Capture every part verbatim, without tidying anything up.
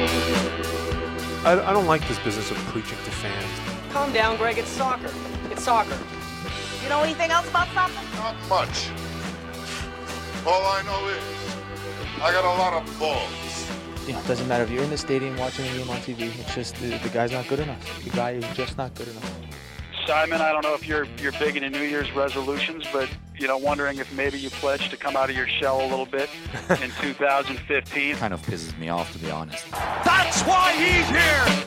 I, I don't like this business of preaching to fans. Calm down, Greg. It's soccer. It's soccer. You know anything else about soccer? Not much. All I know is I got a lot of balls. You know, it doesn't matter if you're in the stadium watching a game on T V. It's just the, the guy's not good enough. The guy is just not good enough. Simon, I don't know if you're you're big into New Year's resolutions, but you know, wondering if maybe you pledge to come out of your shell a little bit in two thousand fifteen. Kind of pisses me off, to be honest. That's why he's here.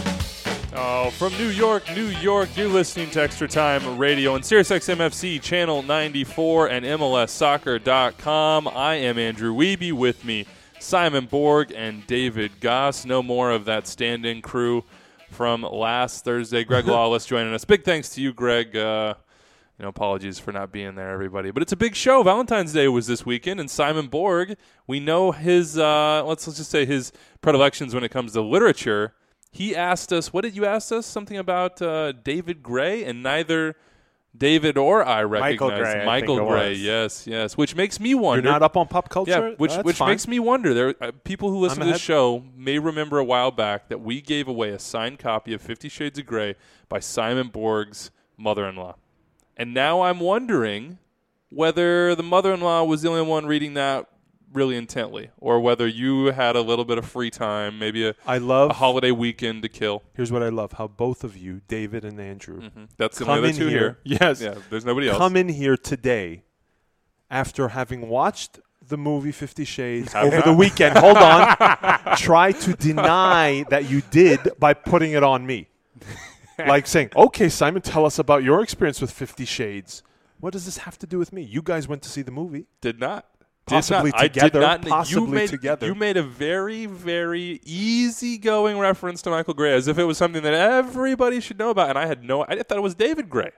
Oh, from New York, New York, you're listening to Extra Time Radio on SiriusXM F C Channel ninety-four and M L S Soccer dot com. I am Andrew Wiebe. With me, Simon Borg and David Goss. No more of that stand-in crew from last Thursday. Greg Lawless joining us. Big thanks to you, Greg. Uh, you know, apologies for not being there, everybody. But it's a big show. Valentine's Day was this weekend, and Simon Borg, we know his, uh, let's, let's just say his predilections when it comes to literature. He asked us, what did you ask us? Something about uh, David Gray, and neither David or I recognize Michael Gray. Michael I think Gray, it was. yes, yes. Which makes me wonder. You're not up on pop culture? Yeah, which That's which fine. makes me wonder. There, uh, people who listen I'm to this ahead. show may remember a while back that we gave away a signed copy of Fifty Shades of Grey by Simon Borg's mother-in-law, and now I'm wondering whether the mother-in-law was the only one reading that really intently, or whether you had a little bit of free time, maybe a, I love a holiday weekend to kill. Here's what I love: how both of you, David and Andrew, Mm-hmm. That's the come only in other two here. here. Yes, Yeah, there's nobody else. come in here today after having watched the movie Fifty Shades Have over not. the weekend. Hold on, try to deny that you did by putting it on me, like saying, "Okay, Simon, tell us about your experience with Fifty Shades." What does this have to do with me? You guys went to see the movie. Did not. Possibly did not. together, I did not. possibly you made, together. You made a very, very easygoing reference to Michael Gray as if it was something that everybody should know about, and I had no. I thought it was David Gray.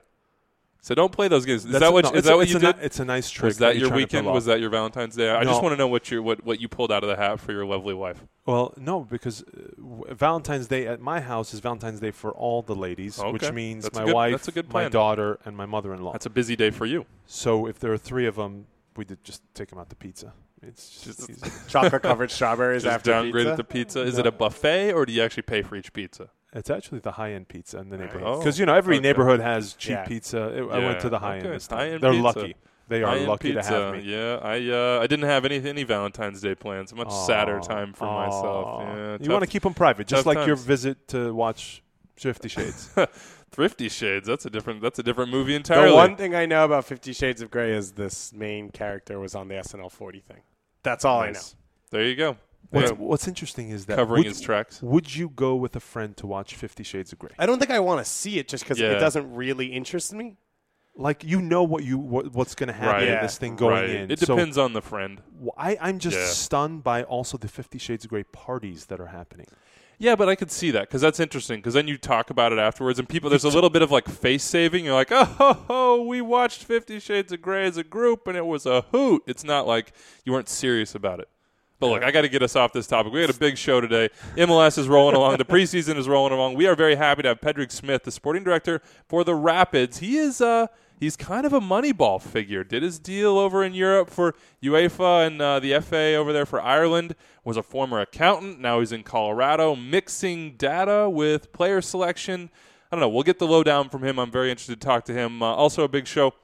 So don't play those games. Is That's that a- what? no, is it's that a- what it's you a did? ni- it's a nice trick Was that that you're your trying to weekend? pull Was off. that your Valentine's Day? I No. just want to know what your what, what you pulled out of the hat for your lovely wife. Well, no, because uh, w- Valentine's Day at my house is Valentine's Day for all the ladies, Okay. which means That's a my good- wife, that's a good my plan. daughter, and my mother-in-law. That's a busy day for you. So if there are three of them, we did just take them out to pizza. It's just, Just- easy. Chocolate-covered strawberries Just after downgraded pizza. the pizza. Is No. it a buffet or do you actually pay for each pizza? It's actually the high-end pizza in the Nice. neighborhood. Oh, Because, you know, every okay. neighborhood has cheap Yeah. pizza. It, I Yeah, went to the high-end okay. this time. High-end They're pizza. lucky. They are High-end lucky pizza. to have me. Yeah, I uh, I didn't have any any Valentine's Day plans. A much sadder Aw, time for aw. myself. Yeah, You tough- want to keep them private, just tough like your times. visit to watch Fifty Shades. Thrifty Shades. That's a different. That's a different movie entirely. The one thing I know about Fifty Shades of Grey is this main character was on the S N L forty thing. That's all Nice. There you go. What's, Yeah. what's interesting is that Covering would, his tracks. would you go with a friend to watch Fifty Shades of Grey? I know. I don't think I want to see it just because Yeah. it doesn't really interest me. Like, you know what you what, what's going to happen Right. in Yeah. this thing going right. in. It So depends on the friend. w- I, I'm just Yeah. stunned by also the Fifty Shades of Grey parties that are happening. Yeah, but I could see that because that's interesting. Because then you talk about it afterwards, and people there's a little bit of like face saving. You're like, oh, ho, ho, we watched Fifty Shades of Grey as a group, and it was a hoot. It's not like you weren't serious about it. But look, I got to get us off this topic. We had a big show today. M L S is rolling along. The preseason is rolling along. We are very happy to have Pedrick Smith, the sporting director for the Rapids. He is uh, he's kind of a Moneyball figure. Did his deal over in Europe for UEFA and uh, the F A over there for Ireland. Was a former accountant. Now he's in Colorado, mixing data with player selection. I don't know. We'll get the lowdown from him. I'm very interested to talk to him. Uh, also a big show.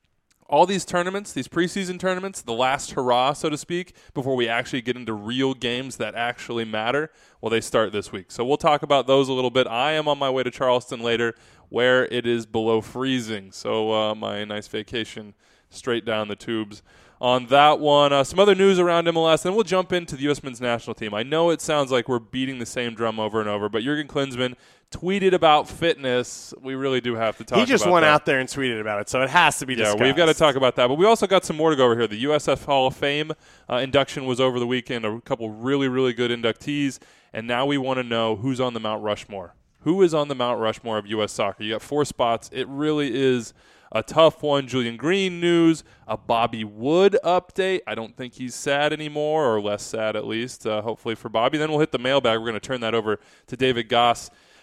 All these tournaments, these preseason tournaments, the last hurrah, so to speak, before we actually get into real games that actually matter, well, they start this week. So we'll talk about those a little bit. I am on my way to Charleston later, where it is below freezing. So uh, my nice vacation straight down the tubes on that one. Uh, some other news around M L S, then we'll jump into the U S men's national team. I know it sounds like we're beating the same drum over and over, but Jurgen Klinsmann tweeted about fitness. We really do have to talk about He just that. went out there and tweeted about it, so it has to be Yeah, discussed. we've got to talk about that. But we also got some more to go over here. The U S F Hall of Fame uh, induction was over the weekend. A couple really, really good inductees. And now we want to know who's on the Mount Rushmore. Who is on the Mount Rushmore of U S soccer? You got four spots. It really is a tough one. Julian Green news, a Bobby Wood update. I don't think he's sad anymore, or less sad at least, uh, hopefully for Bobby. Then we'll hit the mailbag. We're going to turn that over to David Goss.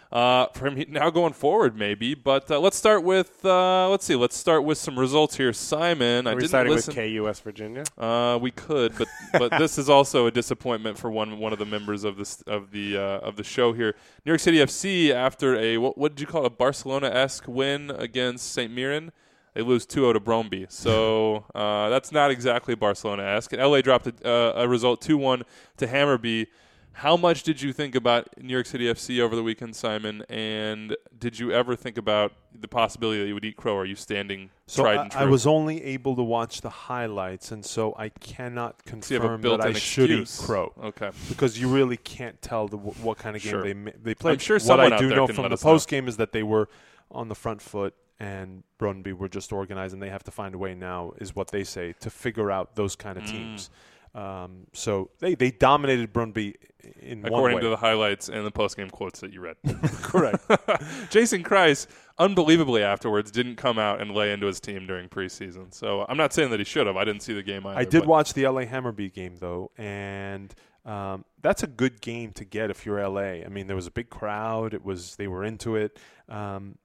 uh, from he- now going forward, maybe. But uh, let's start with uh, let's see. Let's start with some results here, Simon. Are I we didn't starting listen. with K U West Virginia? Uh, we could, but but this is also a disappointment for one one of the members of this of the uh, of the show here. New York City F C, after a what, what did you call it, a Barcelona-esque win against Saint Mirren, they lose two oh to Brøndby. So uh, that's not exactly Barcelona-esque. And L A dropped a, uh, a result two one to Hammarby. How much did you think about New York City F C over the weekend, Simon? And did you ever think about the possibility that you would eat crow? Are you standing So tried I, and true? I was only able to watch the highlights, and so I cannot So you have a confirm that I built-in should eat excuse. crow. Okay. Because you really can't tell the, what kind of game Sure. they ma- they played. I'm sure what someone I out do there know can from let the us know. post game is that they were on the front foot, and Brøndby were just organized, and they have to find a way now, is what they say, to figure out those kind of Mm. teams. Um, so they, they dominated Brøndby in one According way. to the highlights and the post-game quotes that you read. Correct. Jason Kreis, unbelievably afterwards, didn't come out and lay into his team during preseason. So I'm not saying that he should have. I didn't see the game either. I did but watch the L A Hammarby game, though, and um, that's a good game to get if you're L A. I mean, there was a big crowd. It was They were into it. Um,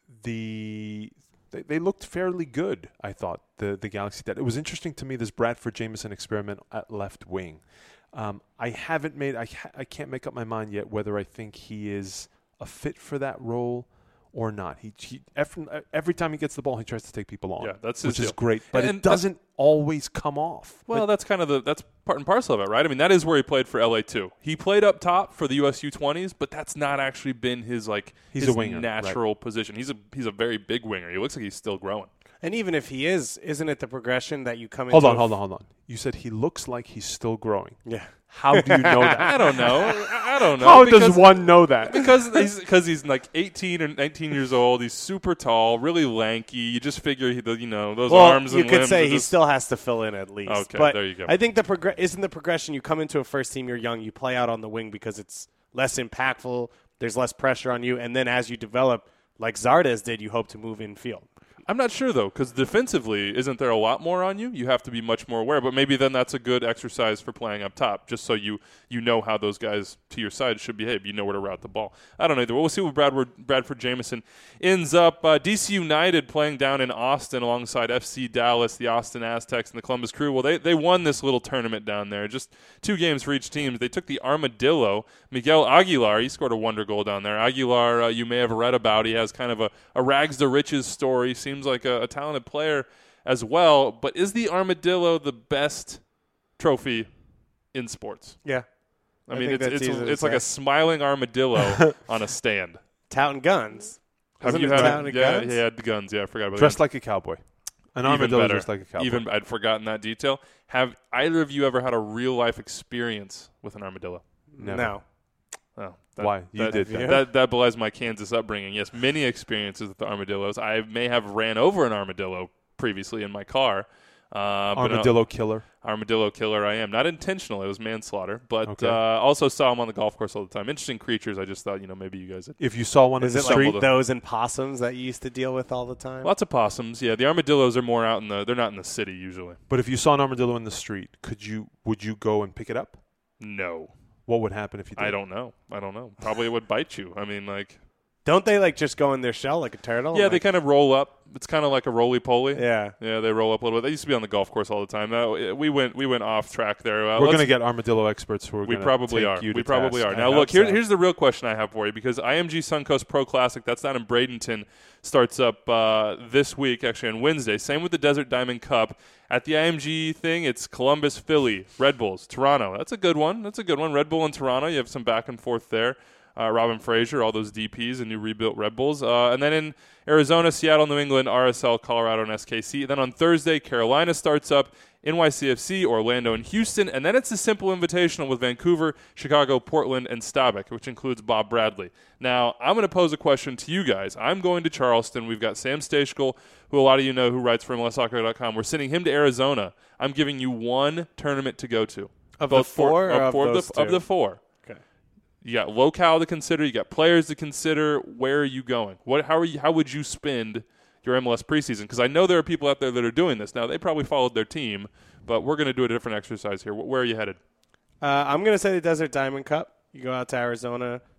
the they, they looked fairly good, I thought, the, the Galaxy did. It was interesting to me, this Bradford Jameson experiment at left wing. Um, I haven't made I, ha- I can't make up my mind yet whether I think he is a fit for that role or not. He, he every, every time he gets the ball, he tries to take people on. Yeah, that's his which is deal. great, but And it doesn't always come off. Well, But- that's kind of the that's part and parcel of it, right? I mean, that is where he played for L A too. He played up top for the U S U twenties, but that's not actually been his like He's his a winger, natural position. He's a he's a very big winger. He looks like he's still growing. And even if he is, isn't it the progression that you come Hold into? on, hold on, hold on. You said he looks like he's still growing. Yeah. How do you know that? I don't know. I I don't know. How because- does one know that? Because he's because he's like eighteen or nineteen years old. He's super tall, really lanky. You just figure he, the- you know those Well, arms you and could limbs say are he just- still has to fill in at least. Okay, but there you go. I think the progr- isn't the progression. You come into a first team, you're young, you play out on the wing because it's less impactful. There's less pressure on you, and then as you develop, like Zardes did, you hope to move in field. I'm not sure, though, because defensively, isn't there a lot more on you? You have to be much more aware. But maybe then that's a good exercise for playing up top, just so you you know how those guys to your side should behave. You know where to route the ball. I don't know either. We'll see what Bradford, Bradford Jameson ends up. Uh, D C United playing down in Austin alongside F C Dallas, the Austin Aztecs, and the Columbus Crew. Well, they, they won this little tournament down there. Just two games for each team. They took the Armadillo. Miguel Aguilar, he scored a wonder goal down there. Aguilar, uh, you may have read about. He has kind of a, a rags to riches story. Seems like a, a talented player as well. But is the Armadillo the best trophy in sports? Yeah. I, I mean, think it's that's it's, easy to it's like a say. smiling armadillo on a stand. Touting guns. Have Isn't you it had? touting Yeah, guns? he had the guns. Yeah, I forgot about Dressed that. like a cowboy. An Even armadillo better. dressed like a cowboy. Even I'd forgotten that detail. Have either of you ever had a real life experience with an armadillo? Never. No. Oh, that, Why? You that, did that. that. that. That belies my Kansas upbringing. Yes, many experiences with the armadillos. I may have ran over an armadillo previously in my car. Uh, but no, Armadillo killer. armadillo killer I am. Not intentional. It was manslaughter. But Okay. uh, also saw them on the golf course all the time. Interesting creatures. I just thought, you know, maybe you guys had If you saw one Is in it the like street, Stumbled those and possums that you used to deal with all the time? lots of possums. Yeah, the armadillos are more out in the – they're not in the city usually. but if you saw an armadillo in the street, could you would you go and pick it up? No. What would happen if you did? I don't know. I don't know. Probably it would bite you. I mean, like – Don't they like just go in their shell like a turtle? yeah, Like- they kind of roll up. It's kind of like a roly-poly. Yeah. Yeah, they roll up a little bit. They used to be on the golf course all the time. Uh, we went we went off track there. Uh, We're let's- going to get armadillo experts who are We gonna probably take are. you We to probably task. are. I Now, hope look, here, so. here's the real question I have for you, because I M G Suncoast Pro Classic, that's down in Bradenton, starts up uh, this week, actually on Wednesday. Same with the Desert Diamond Cup. At the I M G thing, it's Columbus, Philly, Red Bulls, Toronto. That's a good one. That's a good one. Red Bull and Toronto, you have some back and forth there. Uh, Robin Fraser, all those D Ps and new rebuilt Red Bulls. Uh, and then in Arizona, Seattle, New England, R S L, Colorado, and S K C. Then on Thursday, Carolina starts up, N Y C F C, Orlando, and Houston. And then it's a simple invitational with Vancouver, Chicago, Portland, and Staubach, which includes Bob Bradley. Now, I'm going to pose a question to you guys. I'm going to Charleston. We've got Sam Stachel, who a lot of you know, who writes for M L S Soccer dot com. We're sending him to Arizona. I'm giving you one tournament to go to. Of the Both for- four or of four those the, of two? the four. Okay. You got locale to consider. You got players to consider. Where are you going? What? How are you? How would you spend your M L S preseason? Because I know there are people out there that are doing this now. They probably followed their team, but we're going to do a different exercise here. Where are you headed? Uh, I'm going to say the Desert Diamond Cup. You go out to Arizona,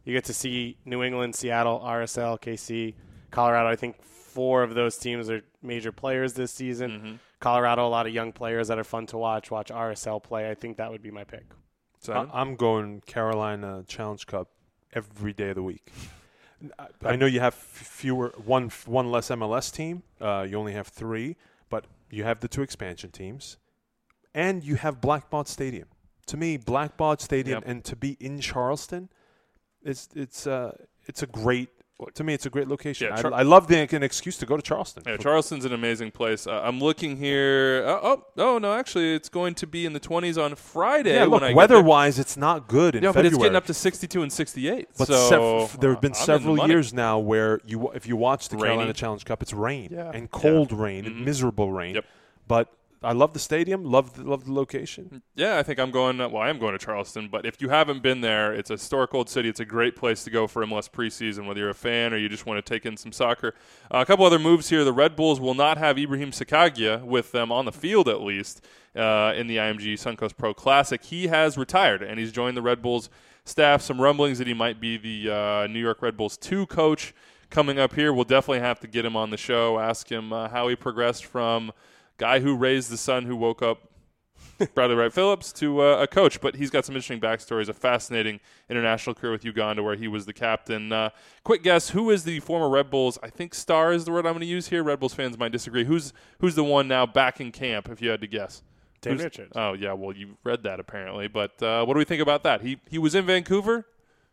You get to see New England, Seattle, R S L, K C, Colorado. I think four of those teams are major players this season. Mm-hmm. Colorado, a lot of young players that are fun to watch. Watch R S L play. I think that would be my pick. Simon? I- I'm going Carolina Challenge Cup every day of the week. I- I know you have fewer one one less M L S team. Uh, you only have three, but you have the two expansion teams, and you have Blackbaud Stadium. To me, Blackbaud Stadium, Yep. and to be in Charleston, it's it's uh it's a great. To me, it's a great location. Yeah, I, Char- I love the an excuse to go to Charleston. Yeah, Charleston's an amazing place. Uh, I'm looking here. Uh, oh, oh no, actually, it's going to be in the twenties on Friday. Yeah, look, when I weather-wise, it's not good in yeah, February. but it's getting up to sixty-two and sixty-eight. But so sev- there have been I'm in the several money. years now where you, if you watch the Rainy. Carolina Challenge Cup, it's rain Yeah. and cold Yeah. rain Mhm. and miserable rain. Yep. But I love the stadium, love the, love the location. Yeah, I think I'm going. Well, I am going to Charleston. But if you haven't been there, it's a historic old city. It's a great place to go for M L S preseason, whether you're a fan or you just want to take in some soccer. Uh, a couple other moves here. The Red Bulls will not have Ibrahim Sakaglia with them on the field, at least, uh, in the I M G Suncoast Pro Classic. He has retired, and he's joined the Red Bulls staff. Some rumblings that he might be the uh, New York Red Bulls two coach coming up here. We'll definitely have to get him on the show, ask him uh, how he progressed from guy who raised the son who woke up Bradley Wright Phillips to uh, a coach. But he's got some interesting backstories, a fascinating international career with Uganda where he was the captain. Uh, quick guess, who is the former Red Bulls, I think star is the word I'm going to use here. Red Bulls fans might disagree. Who's who's the one now back in camp, if you had to guess? Dave Who's- Richards. Oh, yeah, well, you read that apparently. But uh, what do we think about that? He He was in Vancouver.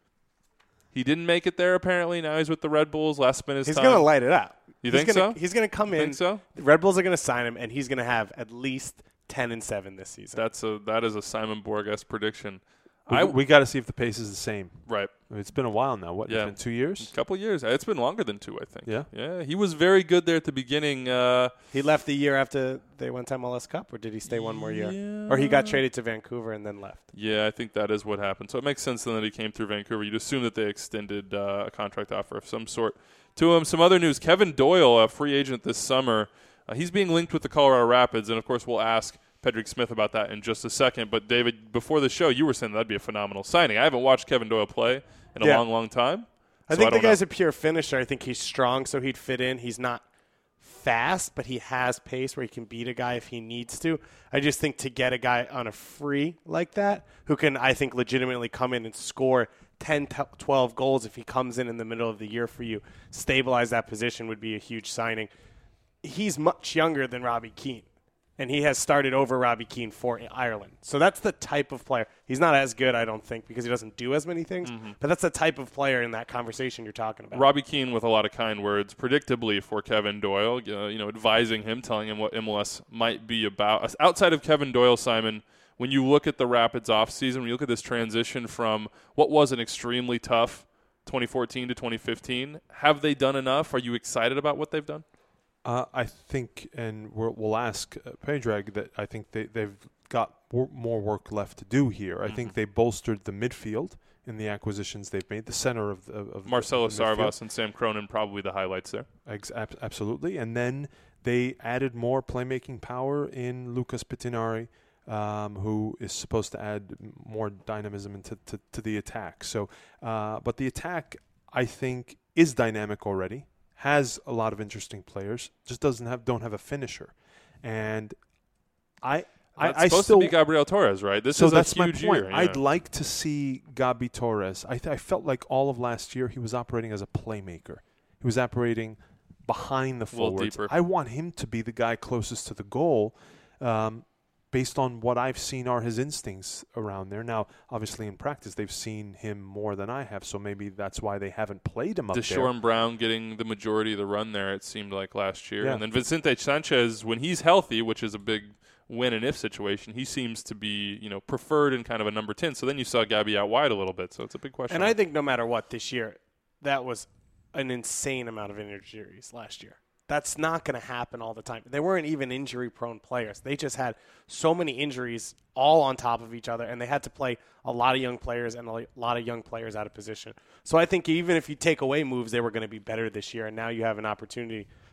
He didn't make it there apparently. Now he's with the Red Bulls. Last spin his He's time. going to light it up. You he's think gonna, so? He's going to come in. Think so? The Red Bulls are going to sign him, and he's going to have at least ten and seven this season. That's a that is a Simon Borges prediction. We, I we got to see if the pace is the same. right. It's been a while now. What? Yeah. It's been two years? A couple years. It's been longer than two, I think. Yeah? Yeah. He was very good there at the beginning. Uh, He left the year after they went to M L S Cup, or did he stay one more year? Yeah. Or he got traded to Vancouver and then left? yeah, I think that is what happened. So it makes sense then that he came through Vancouver. You'd assume that they extended uh, a contract offer of some sort to him. Some other news: Kevin Doyle, a free agent this summer, uh, he's being linked with the Colorado Rapids, and of course we'll ask Pedrick Smith about that in just a second. But David, before the show, you were saying that'd be a phenomenal signing. I haven't watched Kevin Doyle play in a Yeah. long, long time. I so think I the don't guy's know. a pure finisher. I think he's strong, so he'd fit in. He's not fast, but he has pace where he can beat a guy if he needs to. I just think to get a guy on a free like that who can, I think, legitimately come in and score ten, twelve goals if he comes in in the middle of the year for you, stabilize that position would be a huge signing. He's much younger than Robbie Keane, and he has started over Robbie Keane for Ireland. So that's the type of player. He's not as good, I don't think, because he doesn't do as many things, but that's the type of player in that conversation you're talking about. Robbie Keane with a lot of kind words, predictably for Kevin Doyle, uh, you know, advising him, telling him what M L S might be about. Outside of Kevin Doyle, Simon, when you look at the Rapids offseason, when you look at this transition from what was an extremely tough twenty fourteen to twenty fifteen, have they done enough? Are you excited about what they've done? Uh, I think, and we'll, we'll ask uh, Predrag that I think they, they've got wor- more work left to do here. I Mm-hmm. think they bolstered the midfield in the acquisitions they've made, the center of, of, of Marcelo the, the midfield. Sarvas and Sam Cronin, probably the highlights there. Ex- ab- absolutely. And then they added more playmaking power in Lucas Pittinari, um, who is supposed to add more dynamism into to, to the attack. So, uh, but the attack, I think, is dynamic already. Has a lot of interesting players, just doesn't have don't have a finisher, and I I, That's I supposed still to be Gabriel Torres, right? This so is that's a my huge point. year. I'd yeah. like to see Gabi Torres. I th- I felt like all of last year he was operating as a playmaker. He was operating behind the A little forwards. deeper. I want him to be the guy closest to the goal. Um, based on what I've seen are his instincts around there. Now, obviously in practice, they've seen him more than I have, so maybe that's why they haven't played him up there. Deshaun Brown getting the majority of the run there, it seemed like last year. Yeah. And then Vicente Sanchez, when he's healthy, which is a big win and if situation, he seems to be, you know, preferred in kind of a number ten. So then you saw Gabby out wide a little bit, so it's a big question. And I think no matter what this year, that was an insane amount of injuries last year. That's not going to happen all the time. They weren't even injury-prone players. They just had so many injuries all on top of each other, and they had to play a lot of young players and a lot of young players out of position. So I think even if you take away moves, they were going to be better this year, and now you have an opportunity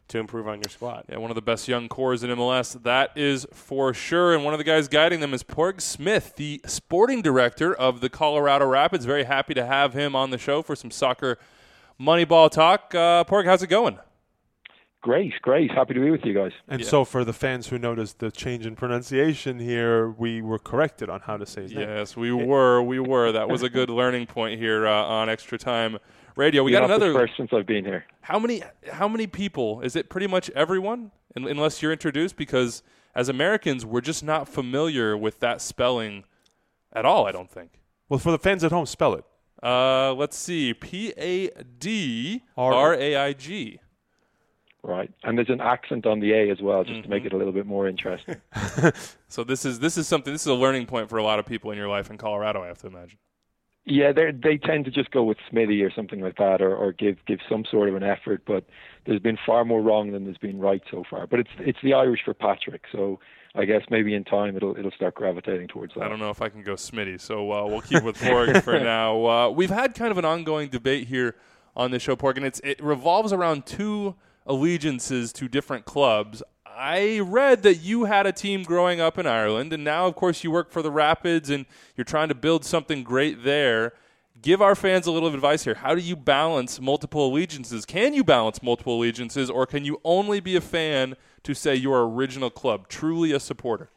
to improve on your squad. Yeah, one of the best young cores in M L S, that is for sure. And one of the guys guiding them is Porg Smith, the sporting director of the Colorado Rapids. Very happy to have him on the show for some soccer Moneyball talk. Uh, Porg, how's it going? Great, great. Happy to be with you guys. And Yeah. so for the fans who noticed the change in pronunciation here, we were corrected on how to say his name. Yes, we were. We were. That was a good learning point here uh, on Extra Time Radio. We You're got not another. the first since I've been here. How many? How many people? Is it pretty much everyone, un- unless you're introduced? Because as Americans, we're just not familiar with that spelling at all. I don't think. Well, for the fans at home, spell it. Uh, let's see. P A D R A I G. Right, and there's an accent on the A as well, just Mm-hmm. to make it a little bit more interesting. So this is this is something. This is a learning point for a lot of people in your life in Colorado, I have to imagine. Yeah, they they tend to just go with Smithy or something like that, or, or give give some sort of an effort. But there's been far more wrong than there's been right so far. But it's it's the Irish for Patrick, so I guess maybe in time it'll it'll start gravitating towards that. I don't know if I can go Smitty, so uh, we'll keep with Porg for now. Uh, we've had kind of an ongoing debate here on this show, Porg, and it's it revolves around two allegiances to different clubs. I read that you had a team growing up in Ireland, and now, of course, you work for the Rapids, and you're trying to build something great there. Give our fans a little advice here. How do you balance multiple allegiances? Can you balance multiple allegiances, or can you only be a fan to, say, your original club, truly a supporter?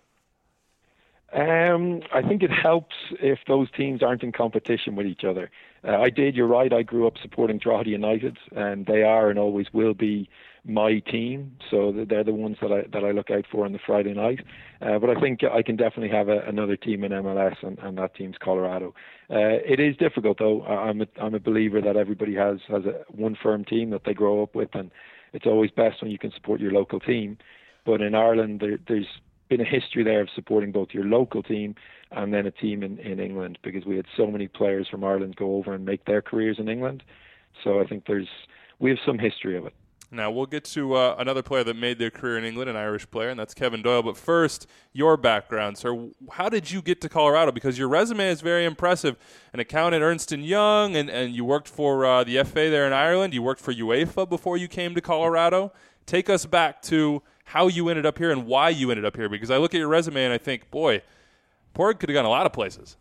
Um, I think it helps if those teams aren't in competition with each other. Uh, I did, you're right, I grew up supporting Drogheda United, and they are and always will be my team, so they're the ones that I that I look out for on the Friday night. Uh, but I think I can definitely have a, another team in M L S, and, and that team's Colorado. Uh, it is difficult, though. I'm a, I'm a believer that everybody has, has a, one firm team that they grow up with, and it's always best when you can support your local team. But in Ireland, there, there's been a history there of supporting both your local team and then a team in, in England, because we had so many players from Ireland go over and make their careers in England. So I think there's we have some history of it. Now, we'll get to uh, another player that made their career in England, an Irish player, and that's Kevin Doyle. But first, your background, sir. How did you get to Colorado? Because your resume is very impressive. An accountant at Ernst and Young, and, and you worked for uh, the F A there in Ireland. You worked for UEFA before you came to Colorado. Take us back to how you ended up here and why you ended up here. Because I look at your resume and I think, boy, Porg could have gone a lot of places.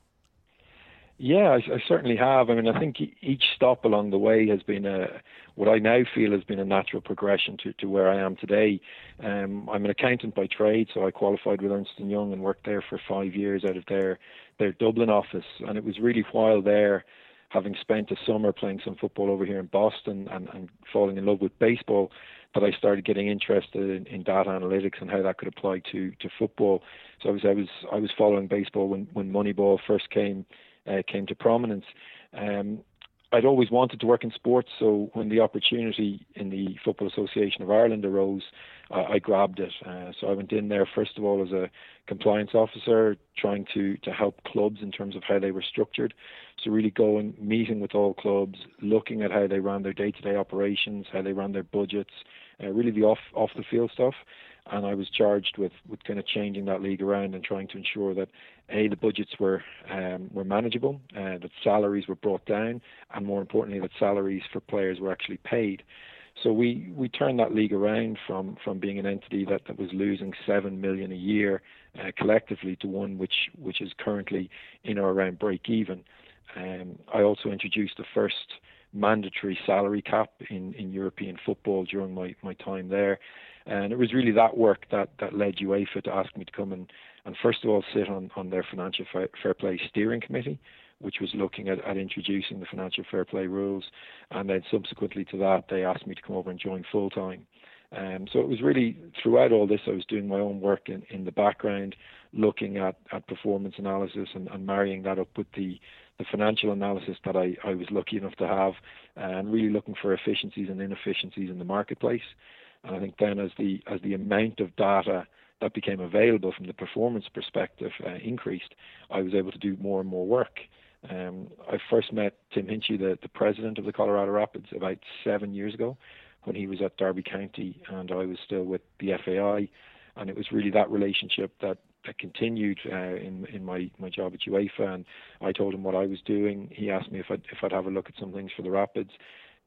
Yeah, I, I certainly have. I mean, I think each stop along the way has been a, what I now feel has been a natural progression to, to where I am today. Um, I'm an accountant by trade, so I qualified with Ernst and Young and worked there for five years out of their, their Dublin office. And it was really while there, having spent a summer playing some football over here in Boston and, and falling in love with baseball, that I started getting interested in, in data analytics and how that could apply to, to football. So I was I was I was following baseball when, when Moneyball first came uh, came to prominence. Um, I'd always wanted to work in sports, so when the opportunity in the Football Association of Ireland arose, uh, I grabbed it. Uh, so I went in there first of all as a compliance officer, trying to to help clubs in terms of how they were structured. So really going, meeting with all clubs, looking at how they ran their day-to-day operations, how they ran their budgets, uh, really the off off the field stuff. And I was charged with, with kind of changing that league around and trying to ensure that A, the budgets were um, were manageable, uh, that salaries were brought down, and more importantly, that salaries for players were actually paid. So we, we turned that league around from, from being an entity that, that was losing seven million a year uh, collectively to one which which is currently in or around break even. Um, I also introduced the first mandatory salary cap in, in European football during my, my time there. And it was really that work that, that led UEFA to ask me to come and, and first of all sit on, on their financial fair, fair play steering committee, which was looking at, at introducing the financial fair play rules. And then subsequently to that, they asked me to come over and join full time. Um, so it was really, throughout all this, I was doing my own work in, in the background, looking at, at performance analysis and, and marrying that up with the, the financial analysis that I, I was lucky enough to have, and really looking for efficiencies and inefficiencies in the marketplace. And I think then as the as the amount of data that became available from the performance perspective uh, increased, I was able to do more and more work. Um, I first met Tim Hinchy, the, the president of the Colorado Rapids, about seven years ago when he was at Derby County and I was still with the F A I. And it was really that relationship that, that continued uh, in in my, my job at UEFA. And I told him what I was doing. He asked me if I'd, if I'd have a look at some things for the Rapids.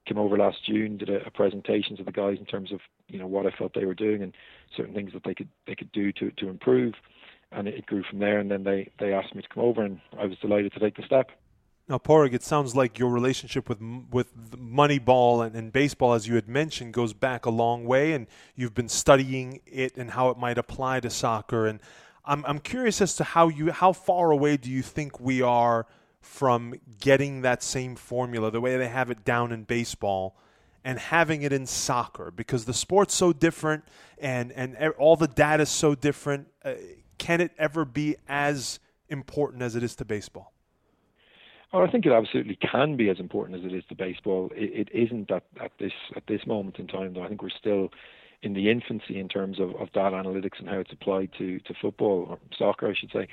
came over last June, did a, a presentation to the guys in terms of you know what I felt they were doing and certain things that they could they could do to to improve, and it, it grew from there. And then they they asked me to come over, and I was delighted to take the step. Now, Padraig, it sounds like your relationship with with Moneyball and, and baseball, as you had mentioned, goes back a long way, and you've been studying it and how it might apply to soccer. And I'm I'm curious as to how you how far away do you think we are from getting that same formula, the way they have it down in baseball, and having it in soccer, because the sport's so different and and all the data is so different. Uh, can it ever be as important as it is to baseball? Oh, I think it absolutely can be as important as it is to baseball. It, it isn't at, at this at this moment in time, though. I think we're still in the infancy in terms of, of data analytics and how it's applied to, to football, or soccer, I should say.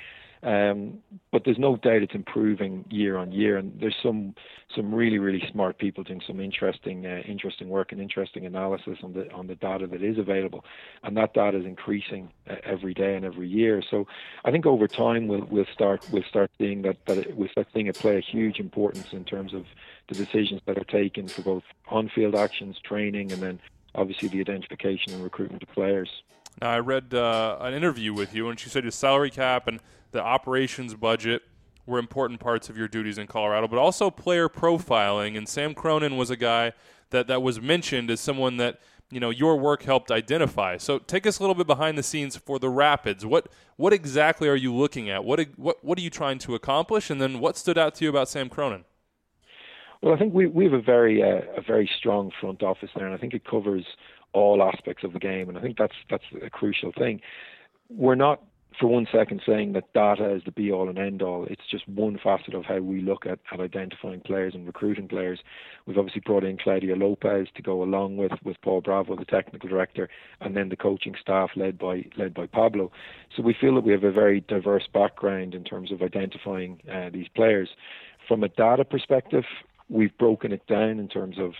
Um, but there's no doubt it's improving year on year, and there's some some really really smart people doing some interesting uh, interesting work and interesting analysis on the on the data that is available, and that data is increasing uh, every day and every year. So I think over time we'll we'll start we'll start seeing that that it, we'll start seeing it play a huge importance in terms of the decisions that are taken for both on-field actions, training, and then obviously the identification and recruitment of players. Now, I read uh, an interview with you, and you said your salary cap and the operations budget were important parts of your duties in Colorado, but also player profiling. And Sam Cronin was a guy that, that was mentioned as someone that, you know, your work helped identify. So take us a little bit behind the scenes for the Rapids. What what exactly are you looking at? What what what are you trying to accomplish? And then what stood out to you about Sam Cronin? Well, I think we we have a very uh, a very strong front office there, and I think it covers all aspects of the game, and I think that's that's a crucial thing. We're not for one second saying that data is the be all and end all. It's just one facet of how we look at, at identifying players and recruiting players. We've obviously brought in Claudia Lopez to go along with, with Paul Bravo, the technical director, and then the coaching staff led by led by Pablo. So we feel that we have a very diverse background in terms of identifying uh, these players. From a data perspective, we've broken it down in terms of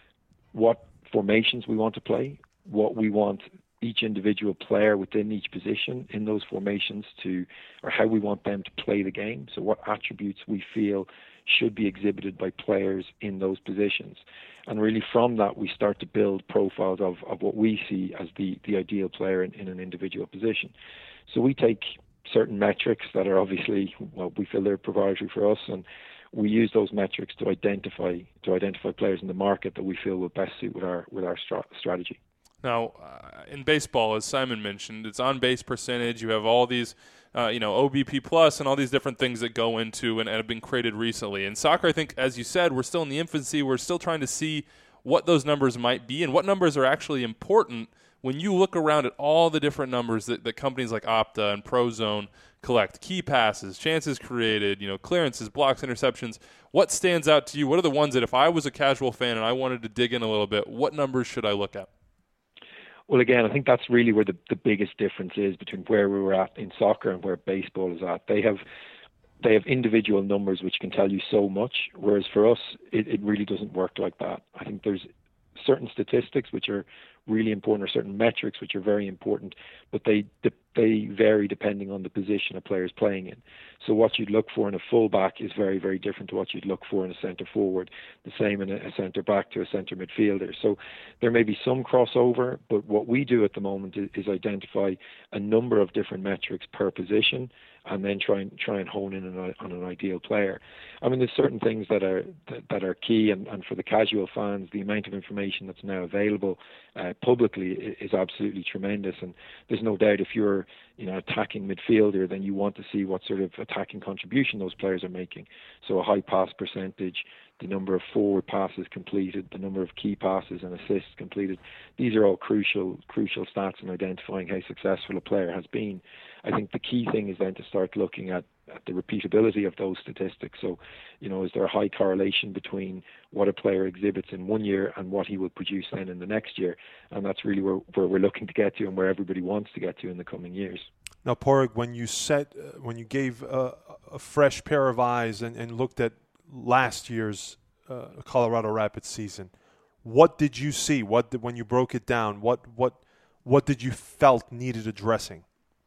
what formations we want to play, what we want each individual player within each position in those formations to, or how we want them to play the game. So what attributes we feel should be exhibited by players in those positions. And really from that, we start to build profiles of, of what we see as the, the ideal player in, in an individual position. So we take certain metrics that are obviously, well, we feel they're proprietary for us, and we use those metrics to identify to identify players in the market that we feel will best suit with our with our stra- strategy. Now, uh, in baseball, as Simon mentioned, it's on-base percentage. You have all these, uh, you know, O B P plus and all these different things that go into and, and have been created recently. In soccer, I think, as you said, we're still in the infancy. We're still trying to see what those numbers might be and what numbers are actually important when you look around at all the different numbers that, that companies like Opta and Prozone collect. Key passes, chances created, you know, clearances, blocks, interceptions. What stands out to you? What are the ones that if I was a casual fan and I wanted to dig in a little bit, what numbers should I look at? Well, again, I think that's really where the, the biggest difference is between where we were at in soccer and where baseball is at. They have they have individual numbers which can tell you so much, whereas for us, it, it really doesn't work like that. I think there's certain statistics which are really important, or certain metrics which are very important, but they they vary depending on the position a player is playing in. So what you'd look for in a fullback is very, very different to what you'd look for in a centre forward, the same in a, a centre back to a centre midfielder. So there may be some crossover, but what we do at the moment is, is identify a number of different metrics per position, and then try and try and hone in on, on an ideal player. I mean, there's certain things that are that, that are key, and, and for the casual fans, the amount of information that's now available uh, publicly is, is absolutely tremendous. And there's no doubt if you're, you know, attacking midfielder, then you want to see what sort of attacking contribution those players are making. So a high pass percentage, the number of forward passes completed, the number of key passes and assists completed. These are all crucial, crucial stats in identifying how successful a player has been. I think the key thing is then to start looking at, at the repeatability of those statistics. So, you know, is there a high correlation between what a player exhibits in one year and what he will produce then in the next year? And that's really where, where we're looking to get to, and where everybody wants to get to in the coming years. Now, Padraig, when you set, uh, when you gave uh, a fresh pair of eyes and, and looked at last year's uh, Colorado Rapids season, what did you see? What did, when you broke it down? What what what did you felt needed addressing?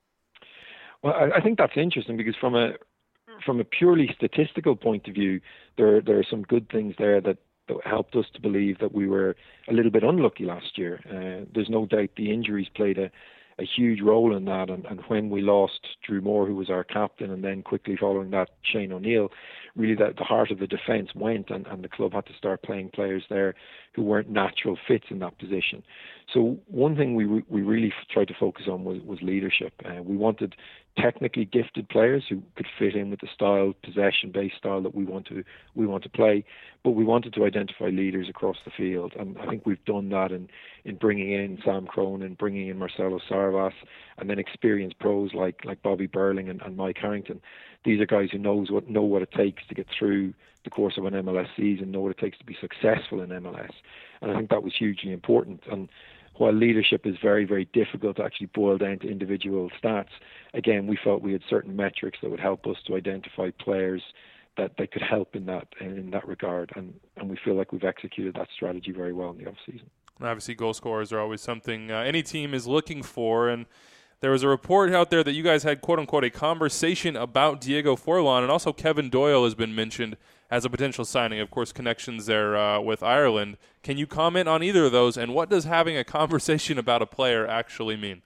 Well, I, I think that's interesting, because from a from a purely statistical point of view, there there are some good things there that that helped us to believe that we were a little bit unlucky last year. Uh, there's no doubt the injuries played a, a huge role in that, and, and when we lost Drew Moore, who was our captain, and then quickly following that Shane O'Neill, really that the heart of the defence went, and, and the club had to start playing players there who weren't natural fits in that position. So one thing we re- we really f- tried to focus on was, was leadership. Uh, we wanted technically gifted players who could fit in with the style, possession-based style that we want to we want to play, but we wanted to identify leaders across the field, and I think we've done that in, in bringing in Sam Cronin, bringing in Marcelo Sarvas, and then experienced pros like like Bobby Burling and, and Mike Harrington. These are guys who knows what know what it takes to get through the course of an M L S season, know what it takes to be successful in M L S, and I think that was hugely important. And while leadership is very, very difficult to actually boil down to individual stats, again, we felt we had certain metrics that would help us to identify players that they could help in that in that regard, and, and we feel like we've executed that strategy very well in the off-season. Obviously, goal scorers are always something uh, any team is looking for, and there was a report out there that you guys had, quote-unquote, a conversation about Diego Forlan, and also Kevin Doyle has been mentioned as a potential signing. Of course, connections there uh, with Ireland. Can you comment on either of those, and what does having a conversation about a player actually mean?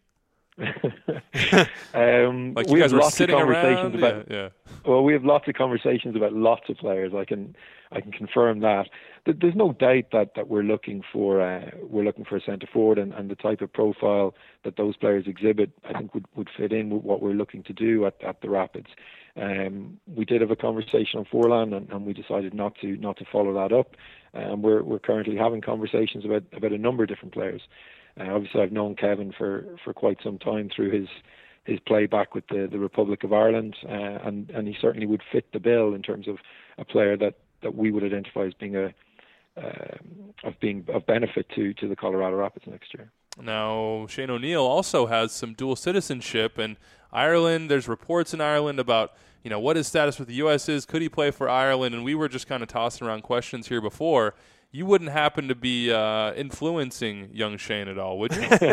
um, like you we guys have were lots sitting of conversations around? about. Yeah, yeah. Well, we have lots of conversations about lots of players. I can, I can confirm that. There's no doubt that, that we're looking for, uh, we're looking for a centre forward, and, and the type of profile that those players exhibit, I think would, would fit in with what we're looking to do at, at the Rapids. Um, we did have a conversation on Forlan, and, and we decided not to, not to follow that up. And um, we're, we're currently having conversations about, about a number of different players. Uh, obviously, I've known Kevin for, for quite some time through his his play back with the, the Republic of Ireland, uh, and and he certainly would fit the bill in terms of a player that, that we would identify as being a uh, of being of benefit to to the Colorado Rapids next year. Now, Shane O'Neill also has some dual citizenship, and Ireland. There's reports in Ireland about you know what his status with the U S is. Could he play for Ireland? And we were just kind of tossing around questions here before. You wouldn't happen to be uh, influencing young Shane at all, would you?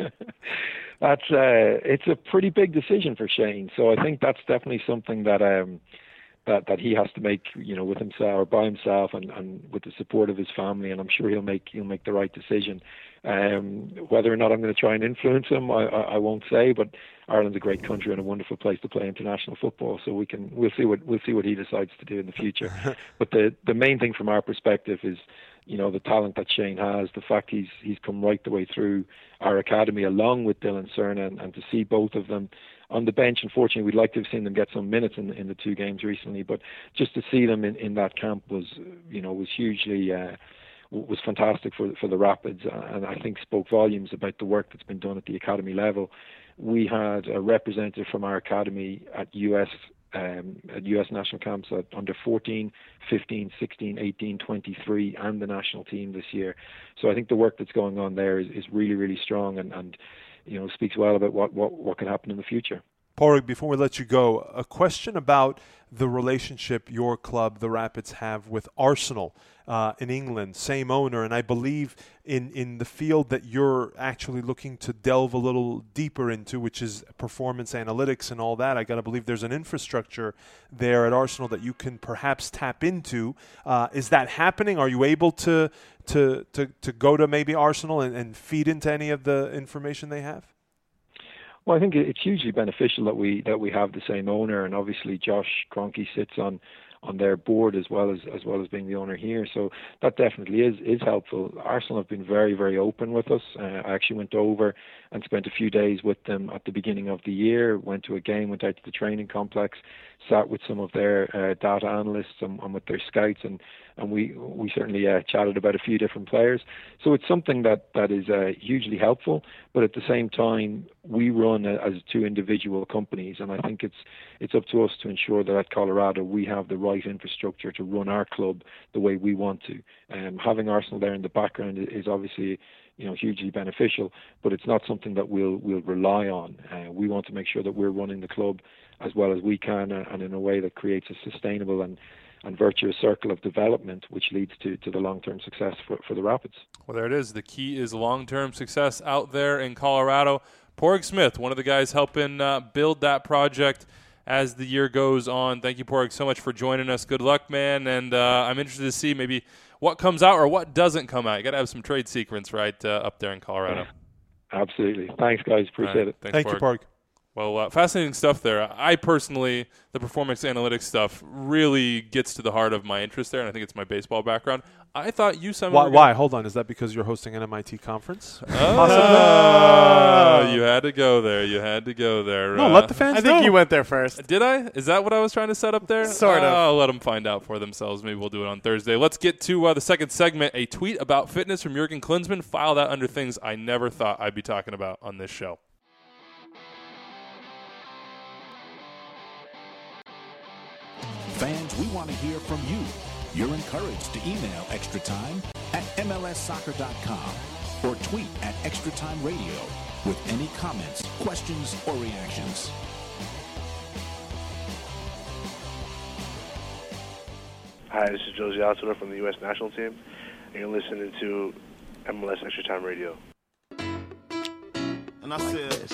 That's uh, it's a pretty big decision for Shane. So I think that's definitely something that um, that that he has to make, you know, with himself or by himself, and, and with the support of his family. And I'm sure he'll make he'll make the right decision. Um, whether or not I'm going to try and influence him, I, I, I won't say. But Ireland's a great country and a wonderful place to play international football. So we can we'll see what we'll see what he decides to do in the future. But the the main thing from our perspective is, you know, the talent that Shane has, the fact he's he's come right the way through our academy along with Dylan Cerna, and, and to see both of them on the bench. Unfortunately, we'd like to have seen them get some minutes in, in the two games recently, but just to see them in, in that camp was, you know, was hugely uh, was fantastic for for the Rapids, and I think spoke volumes about the work that's been done at the academy level. We had a representative from our academy at U S Um, at U S national camps at under fourteen, fifteen, sixteen, eighteen, twenty-three, and the national team this year. So I think the work that's going on there is, is really, really strong, and, and you know speaks well about what, what, what can happen in the future. Pádraig, before we let you go, a question about the relationship your club, the Rapids, have with Arsenal uh, in England, same owner, and I believe in, in the field that you're actually looking to delve a little deeper into, which is performance analytics and all that. I got to believe there's an infrastructure there at Arsenal that you can perhaps tap into. Uh, is that happening? Are you able to to to, to go to maybe Arsenal and, and feed into any of the information they have? Well, I think it's hugely beneficial that we that we have the same owner, and obviously Josh Kroenke sits on on their board as well as as well as being the owner here. So that definitely is is helpful. Arsenal have been very, very open with us. Uh, I actually went over and spent a few days with them at the beginning of the year, went to a game, went out to the training complex, sat with some of their uh, data analysts and, and with their scouts, and, and we we certainly uh, chatted about a few different players. So it's something that, that is uh, hugely helpful, but at the same time, we run a, as two individual companies, and I think it's it's up to us to ensure that at Colorado we have the right infrastructure to run our club the way we want to. Um, having Arsenal there in the background is obviously, you know, hugely beneficial, but it's not something that we'll we'll rely on. Uh, we want to make sure that we're running the club as well as we can, uh, and in a way that creates a sustainable and, and virtuous circle of development, which leads to, to the long-term success for, for the Rapids. Well, there it is. The key is long-term success out there in Colorado. Pádraig Smith, one of the guys helping uh, build that project as the year goes on. Thank you, Porg, so much for joining us. Good luck, man. And uh, I'm interested to see maybe what comes out or what doesn't come out. You got to have some trade secrets right uh, up there in Colorado. Absolutely. Thanks, guys. Appreciate right. it. Thanks, Thank Porg. you, Porg. Well, uh, fascinating stuff there. I personally, the performance analytics stuff really gets to the heart of my interest there, and I think it's my baseball background. I thought you, Simon. Why? were why? gonna- Hold on. Is that because you're hosting an M I T conference? Oh, you had to go there. You had to go there. No, Uh, let the fans I think know. you went there first. Did I? Is that what I was trying to set up there? Sort of. Uh, I'll let them find out for themselves. Maybe we'll do it on Thursday. Let's get to uh, the second segment. A tweet about fitness from Jurgen Klinsmann. File that under things I never thought I'd be talking about on this show. Fans, we want to hear from you. You're encouraged to email Extra Time at M L S soccer dot com or tweet at Extra Time Radio with any comments, questions, or reactions. Hi, this is Josie Altidore from the U S national team, and you're listening to M L S Extra Time Radio. And I said,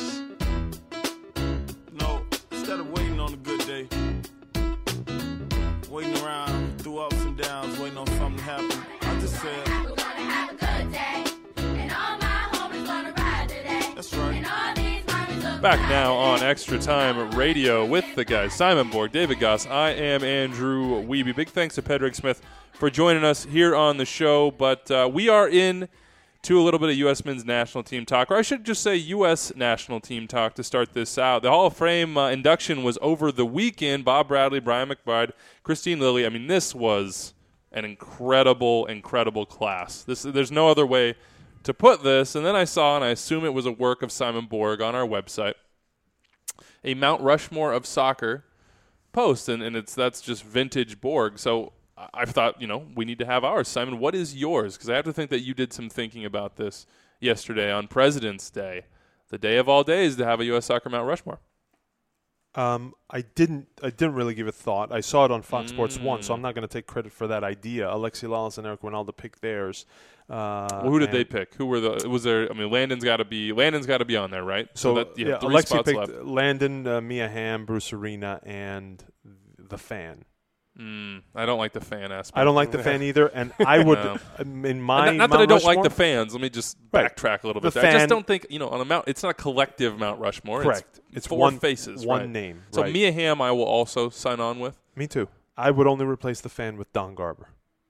no, instead of waiting on a good day, waiting around through ups and downs, waiting on something to happen, I just said, we're gonna have a good day, and all my homies gonna ride today. That's right. And all these homies look Back now on Extra Time Radio with the guys Simon Borg, David Goss. I am Andrew Wiebe. Big thanks to Pedrick Smith for joining us here on the show. But uh, we are in to a little bit of U S men's national team talk, or I should just say U S national team talk to start this out. The Hall of Fame uh, induction was over the weekend. Bob Bradley, Brian McBride, Christine Lilly. I mean, this was an incredible, incredible class. This There's no other way to put this. And then I saw, and I assume it was a work of Simon Borg on our website, a Mount Rushmore of soccer post, and, and it's that's just vintage Borg. So I thought, you know, we need to have ours. Simon, what is yours? Because I have to think that you did some thinking about this yesterday on President's Day, the day of all days, to have a U S Soccer Mount Rushmore. Um, I didn't. I didn't really give it thought. I saw it on Fox Mm. Sports One, so I'm not going to take credit for that idea. Alexi Lalas and Eric Ronaldo picked theirs. Uh, Well, who did and they pick? Who were the? Was there? I mean, Landon's got to be. Landon's got to be on there, right? So, that, you yeah, have three Alexi spots picked left. Landon, uh, Mia Hamm, Bruce Arena, and the fan. Mm, I don't like the fan aspect. I don't like the fan either, and I would, No. um, in my not, not that Mount I don't like Rushmore- the fans. Let me just Right. backtrack a little The bit. there. I fan- just don't think, you know, on a Mount. It's not a collective Mount Rushmore. Correct. It's, It's four one- faces, one right? name, So right. Mia Hamm, I will also sign on with. Me too. I would only replace the fan with Don Garber.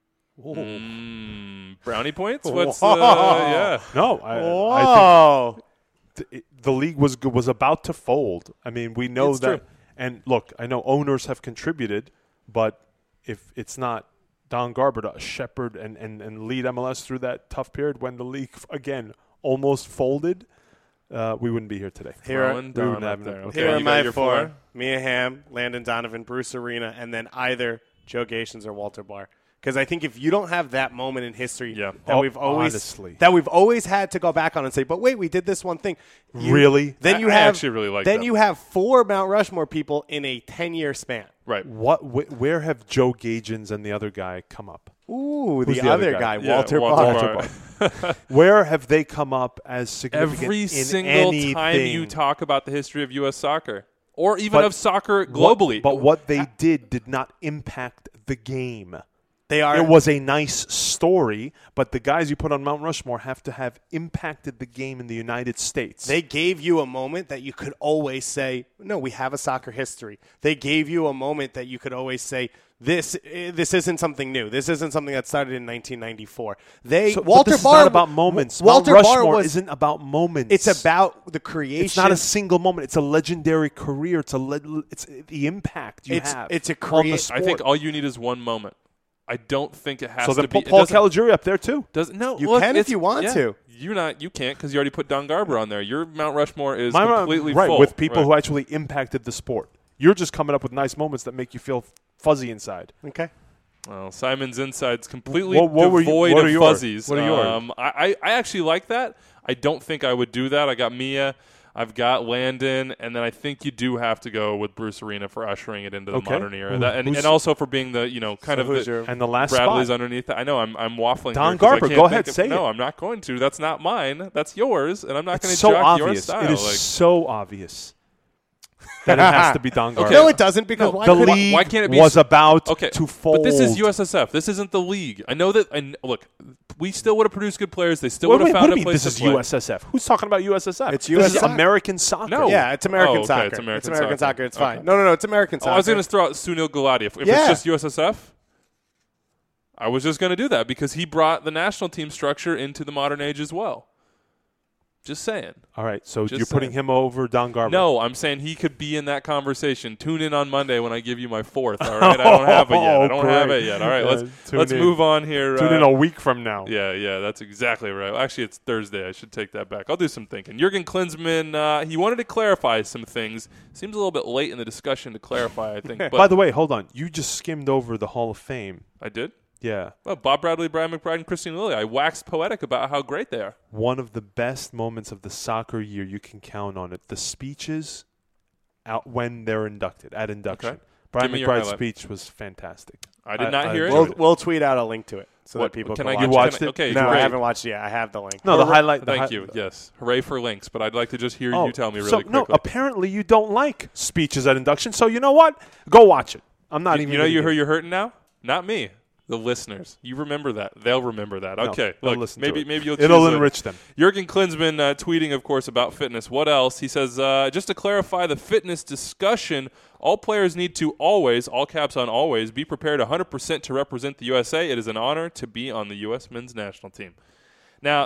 Mm, brownie points. What's uh, yeah? No, I, Whoa. I think th- it- the league was was about to fold. I mean, we know It's that. true. And look, I know owners have contributed, but if it's not Don Garber to shepherd and, and, and lead M L S through that tough period when the league again almost folded, uh, we wouldn't be here today. Here are- Throwing We Don wouldn't up have there. no- Okay, Here you are got my your four: Mia Hamm, Landon Donovan, Bruce Arena, and then either Joe Gations or Walter Barr. Because I think if you don't have that moment in history Yeah. that Oh, we've always honestly. that we've always had to go back on and say, but wait, we did this one thing. You- Really? Then I- you I have actually really like then that. you have four Mount Rushmore people in a ten-year span. Right. What? Wh- where have Joe Gagins and the other guy come up? Ooh, Who's the, the other other guy? guy, Yeah, Walter, Walter Barr. Barr. Where have they come up as significant Every in single anything? time you talk about the history of U S soccer, or even But of soccer What- globally. but what they did did not impact the game. They are. It was a nice story, but the guys you put on Mount Rushmore have to have impacted the game in the United States. They gave you a moment that you could always say, no, we have a soccer history. They gave you a moment that you could always say, this eh, this isn't something new. This isn't something that started in nineteen ninety-four. They So- but Walter this is Barr not about moments. Walter Mount Barr Rushmore was, isn't about moments. It's about the creation. It's not a single moment. It's a legendary career. It's a le- it's the impact you It's- have. it's a on the crea- sport. I think all you need is one moment. I don't think it has so to then be. put Paul it doesn't- Caligiuri up there too. Doesn't no? You look, can if it's- you want yeah. to. You not. You can't because you already put Don Garber on there. Your Mount Rushmore is My- completely right full with people right. who actually impacted the sport. You're just coming up with nice moments that make you feel fuzzy inside. Okay. Well, Simon's inside's completely What- what were you- devoid what are of yours? fuzzies. What are yours? Um, I, I, I actually like that. I don't think I would do that. I got Mia. I've got Landon, and then I think you do have to go with Bruce Arena for ushering it into the Okay. modern era, Who- that, and, who's- and also for being the you know kind So of who's the, your- And the last Bradley's spot. underneath that. I know I'm I'm waffling. Don here 'cause I Garber, can't go think ahead, of- say No, it. I'm not going to. That's not mine. That's yours, and I'm not going to It's so jock your obvious. style. It is Like, so obvious. then it has to be Don Garber. Okay. No, it doesn't because No, why the could league why can't it be was s- about okay, to fold. But this is U S S F. This isn't the league. I know that. And look, we still would have produced good players. They still Wait, would have wait, found what do a you mean place this to is play. U S S F? Who's talking about U S S F? It's This U S is soccer. American soccer. No. Yeah, it's American Oh, okay, soccer. it's American it's American soccer. soccer. It's Okay. fine. No, no, no. It's American Oh, soccer. I was going to throw out Sunil Gulati. If, if Yeah. it's just U S S F, I was just going to do that because he brought the national team structure into the modern age as well. Just saying. All right, so Just you're putting saying. him over Don Garber. No, I'm saying he could be in that conversation. Tune in on Monday when I give you my fourth. All right, I don't have it yet. I don't Oh, have great. it yet. All right, Yeah, let's tune let's in. move on here. Tune uh, in a week from now. Yeah, yeah, that's exactly right. Actually, it's Thursday. I should take that back. I'll do some thinking. Jurgen Klinsmann, uh, he wanted to clarify some things. Seems a little bit late in the discussion to clarify, I think. But By the way, hold on. You just skimmed over the Hall of Fame. I did? Yeah. Well, Bob Bradley, Brian McBride, and Christine Lilly. I waxed poetic about how great they are. One of the best moments of the soccer year, you can count on it. The speeches out when they're inducted, at induction. Okay. Brian Give me your McBride's highlight. speech was fantastic. I did not hear it. We'll, we'll tweet out a link to it so What- that people can can, I watch get- You watched can I- it? Okay, No, great. I haven't watched it yet. I have the link. No, the Hooray- highlight. the Thank hi- you. Yes. Hooray for links, but I'd like to just hear Oh, you tell me really so, quickly. No, apparently you don't like speeches at induction. So you know what? Go watch it. I'm not you, even. you know gonna you give- who you're hurting now? Not me. The listeners. You remember that. They'll remember that. No, Okay. they'll Look, listen to maybe it. maybe you'll It'll choose later. enrich them. Jurgen Klinsmann uh, tweeting, of course, about fitness. What else? He says, uh, just to clarify the fitness discussion, all players need to always, all caps on always, be prepared one hundred percent to represent the U S A. It is an honor to be on the U S men's national team. Now,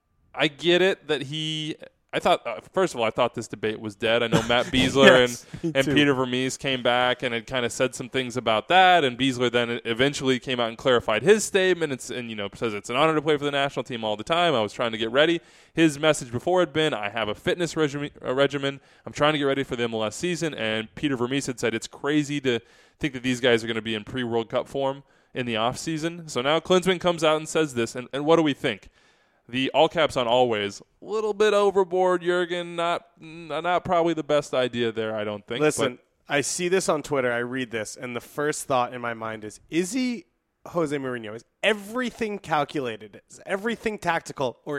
I get it that he – I thought, uh, first of all, I thought this debate was dead. I know Matt Beasler Yes, me and, and too. Peter Vermees came back and had kind of said some things about that, and Beasler then eventually came out and clarified his statement it's, and, you know, says it's an honor to play for the national team all the time. I was trying to get ready. His message before had been, I have a fitness regimen, a regimen. I'm trying to get ready for the M L S season, and Peter Vermees had said it's crazy to think that these guys are going to be in pre-World Cup form in the offseason. So now Klinsmann comes out and says this, and, and what do we think? The all caps on always, a little bit overboard, Jurgen. Not not probably the best idea there, I don't think. Listen, I see this on Twitter. I read this, and the first thought in my mind is, is he Jose Mourinho? Is everything calculated? Is everything tactical? Or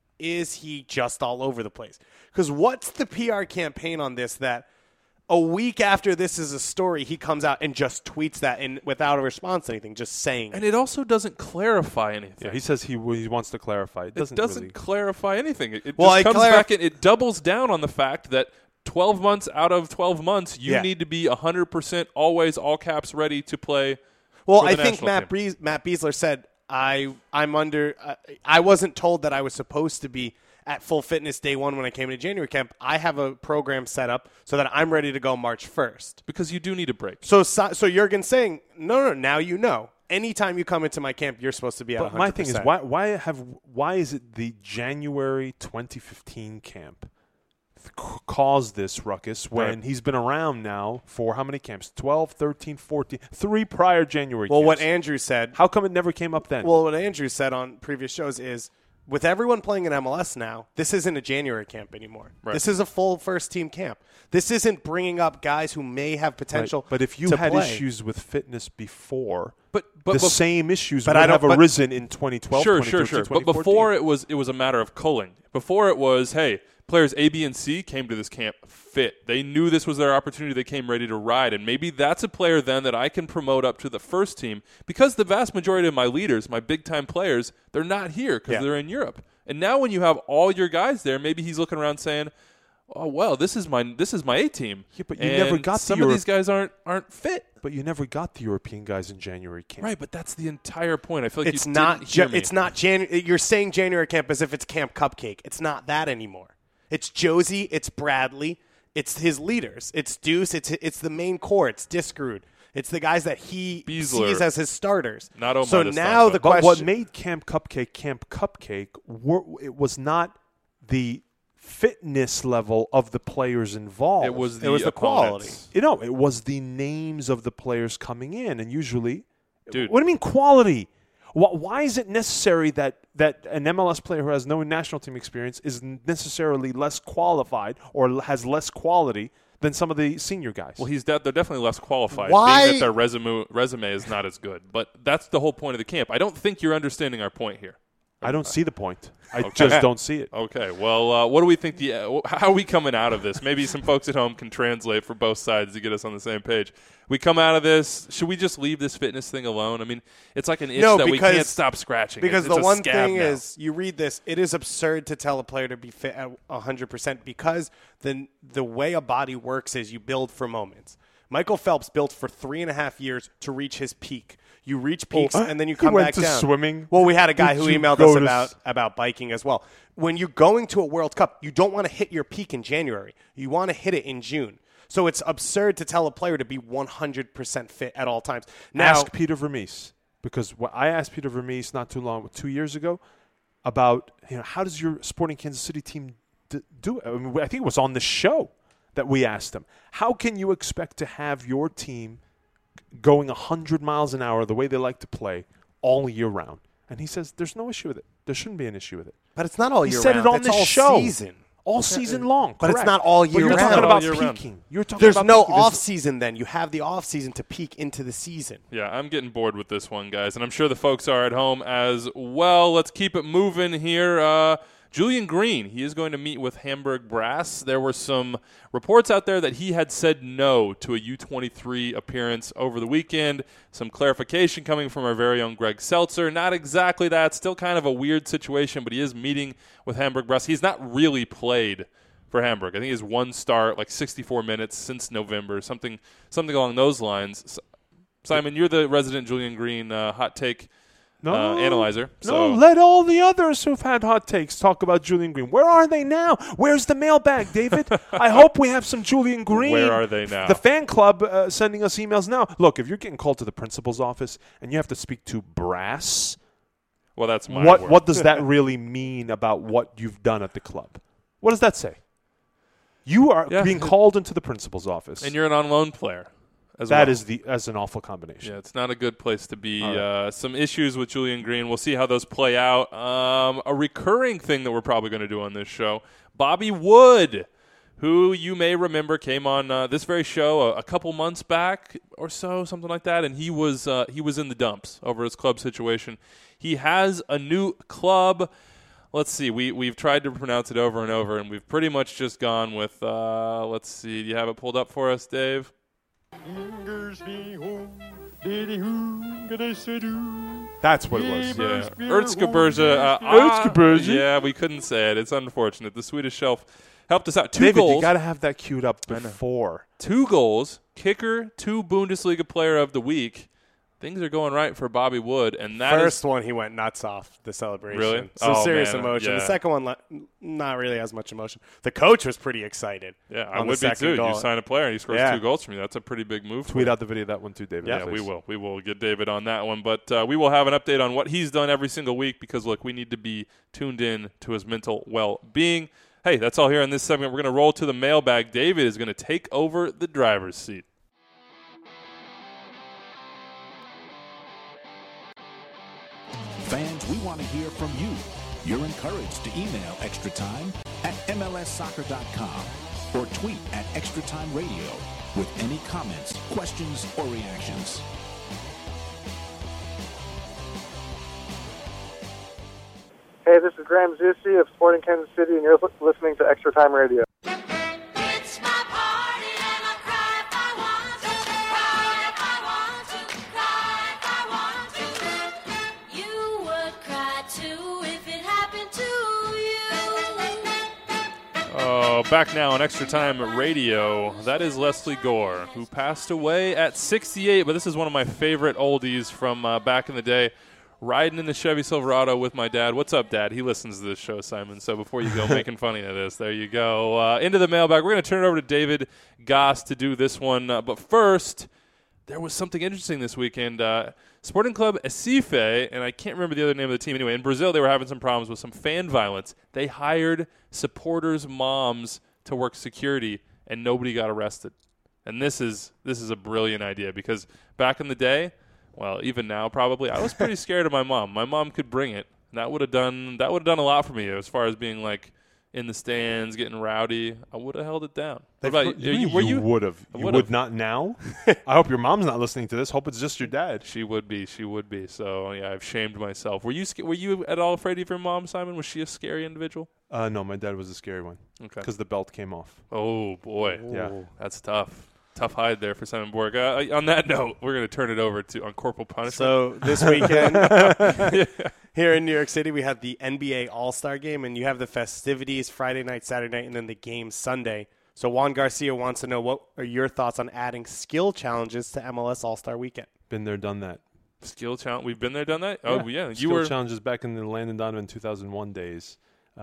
is he just all over the place? Because what's the P R campaign on this that a week after this is a story, he comes out and just tweets that in, without a response to anything, just saying And it also doesn't clarify anything. Yeah, he says he he wants to clarify. It It doesn't, doesn't really. clarify anything. It, it Well, just I comes clarif- back and it doubles down on the fact that twelve months out of twelve months, you Yeah. need to be one hundred percent always all caps ready to play. Well, for the I think national Matt team. Brees, Matt Beasler said, I, I'm under uh, – I wasn't told that I was supposed to be at full fitness day one when I came into January camp. I have a program set up so that I'm ready to go March first. Because you do need a break. So so, so Jurgen's saying, no, no, now you know. Anytime you come into my camp, you're supposed to be at But one hundred my percent. thing is, why why have why is it the January twenty fifteen camp th- caused this ruckus when Right. he's been around now for how many camps? twelve, thirteen, fourteen, three prior January Well, camps. what Andrew said – How come it never came up then? Well, what Andrew said on previous shows is, with everyone playing in M L S now, this isn't a January camp anymore. Right. This is a full first team camp. This isn't bringing up guys who may have potential. Right. But if you to had play. issues with fitness before, But, but the bef- same issues but would I don't- have but- arisen in twenty twelve, Sure, twenty sure, thirteen, sure. But twenty fourteen. before it was it was a matter of culling. Before it was, hey, players A, B, and C came to this camp fit. They knew this was their opportunity. They came ready to ride. And maybe that's a player then that I can promote up to the first team because the vast majority of my leaders, my big-time players, they're not here because Yeah. they're in Europe. And now when you have all your guys there, maybe he's looking around saying, oh, well, this is my this is my A team. Yeah, but you and never got the some of Euro- these guys aren't aren't fit. But you never got the European guys in January camp. Right, but that's the entire point. I feel like It's you not. didn't hear Ju- me. it's not January. You're saying January camp as if it's Camp Cupcake. It's not that anymore. It's Josie. It's Bradley. It's his leaders. It's Deuce. It's it's the main core. It's Diskerud. It's the guys that he Beasler. sees as his starters. Not Omar so this now time, the but- But what question. made Camp Cupcake Camp Cupcake, were, it was not the fitness level of the players involved. It was the, It was the quality. opponents. You know, it was the names of the players coming in, and usually, Dude. what do you mean quality? Why, why is it necessary that, that an M L S player who has no national team experience is necessarily less qualified or has less quality than some of the senior guys? Well, he's de- they're definitely less qualified. Why- Being that their resume resume is not as good, but that's the whole point of the camp. I don't think you're understanding our point here. I don't see the point. I Okay. just don't see it. Okay. Well, uh, what do we think? The uh, how are we coming out of this? Maybe some folks at home can translate for both sides to get us on the same page. We come out of this. Should we just leave this fitness thing alone? I mean, it's like an itch no, that because, we can't stop scratching. Because it's, it's the a one scab thing now. is, you read this, it is absurd to tell a player to be fit at one hundred percent because the the way a body works is you build for moments. Michael Phelps built for three and a half years to reach his peak. You reach peaks Oh, and then you he come went back to down. swimming? Well, we had a guy Did who you emailed go us to about s- about biking as well. When you're going to a World Cup, you don't want to hit your peak in January. You want to hit it in June. So it's absurd to tell a player to be one hundred percent fit at all times. Now, Ask Peter Vermees, because what I asked Peter Vermees not too long, two years ago, about you know how does your Sporting Kansas City team d- do it? I, mean, I think it was on the show that we asked him, how can you expect to have your team going one hundred miles an hour the way they like to play all year round? And he says there's no issue with it. There shouldn't be an issue with it. but it's not all He year said round. it on It's the all show. season. All season long. But it's correct. not all But year you're round. talking All about year round. peaking. You're talking There's about no peaking. There's- off season then. You have the off season to peak into the season. Yeah, I'm getting bored with this one, guys, and I'm sure the folks are at home as well. Let's keep it moving here. Uh, Julian Green, he is going to meet with Hamburg Brass. There were some reports out there that he had said no to a U twenty-three appearance over the weekend. Some clarification coming from our very own Greg Seltzer. Not exactly that. Still kind of a weird situation, but he is meeting with Hamburg Brass. He's not really played for Hamburg. I think he has one start, like sixty-four minutes since November, something something along those lines. Simon, you're the resident Julian Green uh, hot take No, uh, analyzer. No, So let all the others who've had hot takes talk about Julian Green. Where are they now? Where's the mailbag, David? I hope we have some Julian Green. Where are they now? The fan club uh, sending us emails now. Look, if you're getting called to the principal's office and you have to speak to brass, well, that's my what word. what does that really mean about what you've done at the club? What does that say? You are Yeah. being called into the principal's office. And you're an on-loan player as That well. is the as an awful combination. Yeah, it's not a good place to be. All right. Uh, some issues with Julian Green. We'll see how those play out. Um, a recurring thing that we're probably going to do on this show, Bobby Wood, who you may remember came on uh, this very show a, a couple months back or so, something like that, and he was uh, he was in the dumps over his club situation. He has a new club. Let's see. We we've tried to pronounce it over and over, and we've pretty much just gone with. Uh, let's see. Do you have it pulled up for us, Dave? That's what it was. Yeah, Erzgebirge. Uh, ah, Erzgebirge. Yeah, we couldn't say it. It's unfortunate. The Swedish Shelf helped us out. Two David, goals. you got to have that queued up before. Two goals. Kicker. Two Bundesliga Player of the Week. Things are going right for Bobby Wood, and that First is one, he went nuts off the celebration. Really? Some Oh, serious man, emotion. yeah. The second one, le- not really as much emotion. The coach was pretty excited. Yeah, I on the would be second too. goal. You sign a player and he scores Yeah. two goals from you. That's a pretty big move. for Tweet you. out the video of that one too, David. Yeah, please. we will. We will get David on that one. But uh, we will have an update on what he's done every single week because, look, we need to be tuned in to his mental well-being. Hey, that's all here in this segment. We're going to roll to the mailbag. David is going to take over the driver's seat. Fans, we want to hear from you. You're encouraged to email Extra Time at M L S soccer dot com or tweet at Extra Time Radio with any comments, questions, or reactions. Hey, this is Graham Zusi of Sporting Kansas City, and you're li- listening to Extra Time Radio. Oh, back now on Extra Time Radio. That is Leslie Gore, who passed away at sixty-eight. But this is one of my favorite oldies from uh, back in the day. Riding in the Chevy Silverado with my dad. What's up, Dad? He listens to this show, Simon. So before you go making funny of this, there you go. Uh, into the mailbag. We're going to turn it over to David Goss to do this one. Uh, but first, there was something interesting this weekend. Uh, Sporting Club Recife, and I can't remember the other name of the team. Anyway, in Brazil, they were having some problems with some fan violence. They hired supporters' moms to work security, and nobody got arrested. And this is this is a brilliant idea because back in the day, well, even now probably, I was pretty scared of my mom. My mom could bring it. And that would have done that would have done a lot for me as far as being like, in the stands, getting rowdy, I would have held it down. What They've about heard- you? you, Were you you? would have. I You would've. would not now. I hope your mom's not listening to this. Hope it's just your dad. She would be. She would be. So yeah, I've shamed myself. Were you? sca- Were you at all afraid of your mom, Simon? Was she a scary individual? Uh, no, my dad was a scary one. Okay. Because the belt came off. Oh boy. Yeah. That's tough. Tough hide there for Simon Borg. Uh, on that note, we're going to turn it over to on corporal punishment. So this weekend here in New York City, we had the N B A All-Star Game, and you have the festivities Friday night, Saturday night, and then the game Sunday. So Juan Garcia wants to know, what are your thoughts on adding skill challenges to M L S All-Star Weekend? Been there, done that. Skill challenge. We've been there, done that. Oh yeah, you Skill were challenges back in the Landon Donovan two thousand one days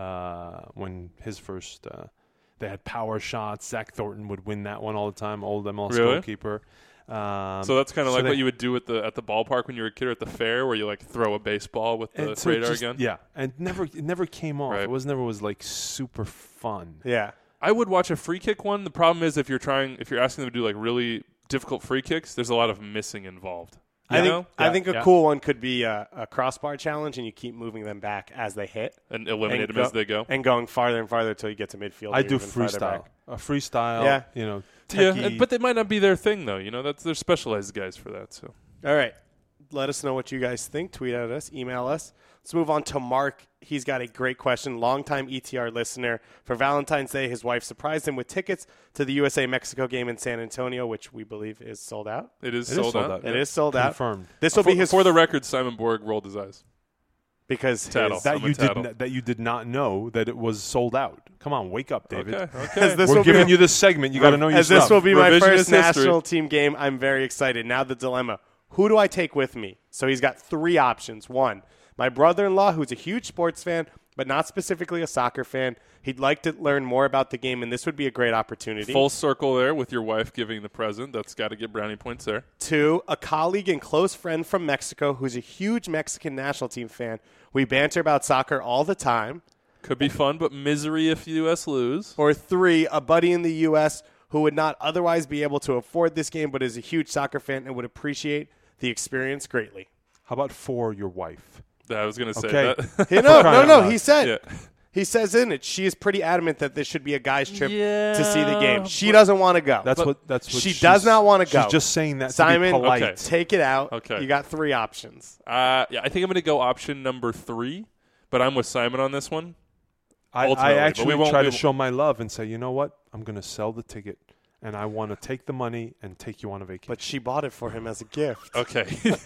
uh, when his first. Uh, They had power shots. Zach Thornton would win that one all the time. Old M L S Really? goalkeeper. Um, So that's kind of so like they- what you would do at the at the ballpark when you were a kid or at the fair, where you like throw a baseball with the and so it radar just- gun. Yeah, and never it never came off. Right. It was never was like super fun. Yeah. I would watch a free kick one. The problem is if you're trying, if you're asking them to do like really difficult free kicks, there's a lot of missing involved. You I think know? I think a yeah. cool one could be a, a crossbar challenge, and you keep moving them back as they hit, And eliminate them go- as they go. and going farther and farther until you get to midfield. I or do even farther freestyle. back. A freestyle. Yeah. You know. Yeah, techie- and- but they might not be their thing though. You know, that's they're specialized guys for that. So All right. Let us know what you guys think. Tweet at us. Email us. Let's move on to Mark. He's got a great question. Longtime E T R listener. For Valentine's Day, his wife surprised him with tickets to the U S A-Mexico game in San Antonio, which we believe is sold out. it is It is sold, sold out. out. It Yeah. is sold out. Confirmed. This will for, be his for the record, Simon Borg rolled his eyes. because Tattle. his, that I'm a you did tattle. n- that you did not know that it was sold out. Come on, wake up, David. Okay, as okay. this We're will giving be, you this segment. You got to know your as this stuff. will be my Revisionist first history. national team game. I'm very excited. Now the dilemma: who do I take with me? So he's got three options. One, my brother-in-law, who's a huge sports fan, but not specifically a soccer fan. He'd like to learn more about the game, and this would be a great opportunity. Full circle there with your wife giving the present. That's got to get brownie points there. Two, a colleague and close friend from Mexico who's a huge Mexican national team fan. We banter about soccer all the time. Could be fun, but misery if the U S lose. Or three, a buddy in the U S who would not otherwise be able to afford this game but is a huge soccer fan and would appreciate the experience greatly. How about for your wife? I was going to say Okay. that. Hey, no, no, crying no. out loud. He said, Yeah. he says in it, she is pretty adamant that this should be a guy's trip Yeah, to see the game. She but- doesn't want to go. That's But what. That's what she she's- does not want to go. She's just saying that Simon, to be polite. Okay. take it out. Okay. You got three options. Uh, yeah, I think I'm going to go option number three, but I'm with Simon on this one. I, ultimately, I but actually we won't- try we to won't- show my love and say, you know what? I'm going to sell the ticket, and I want to take the money and take you on a vacation. But she bought it for him as a gift. Okay.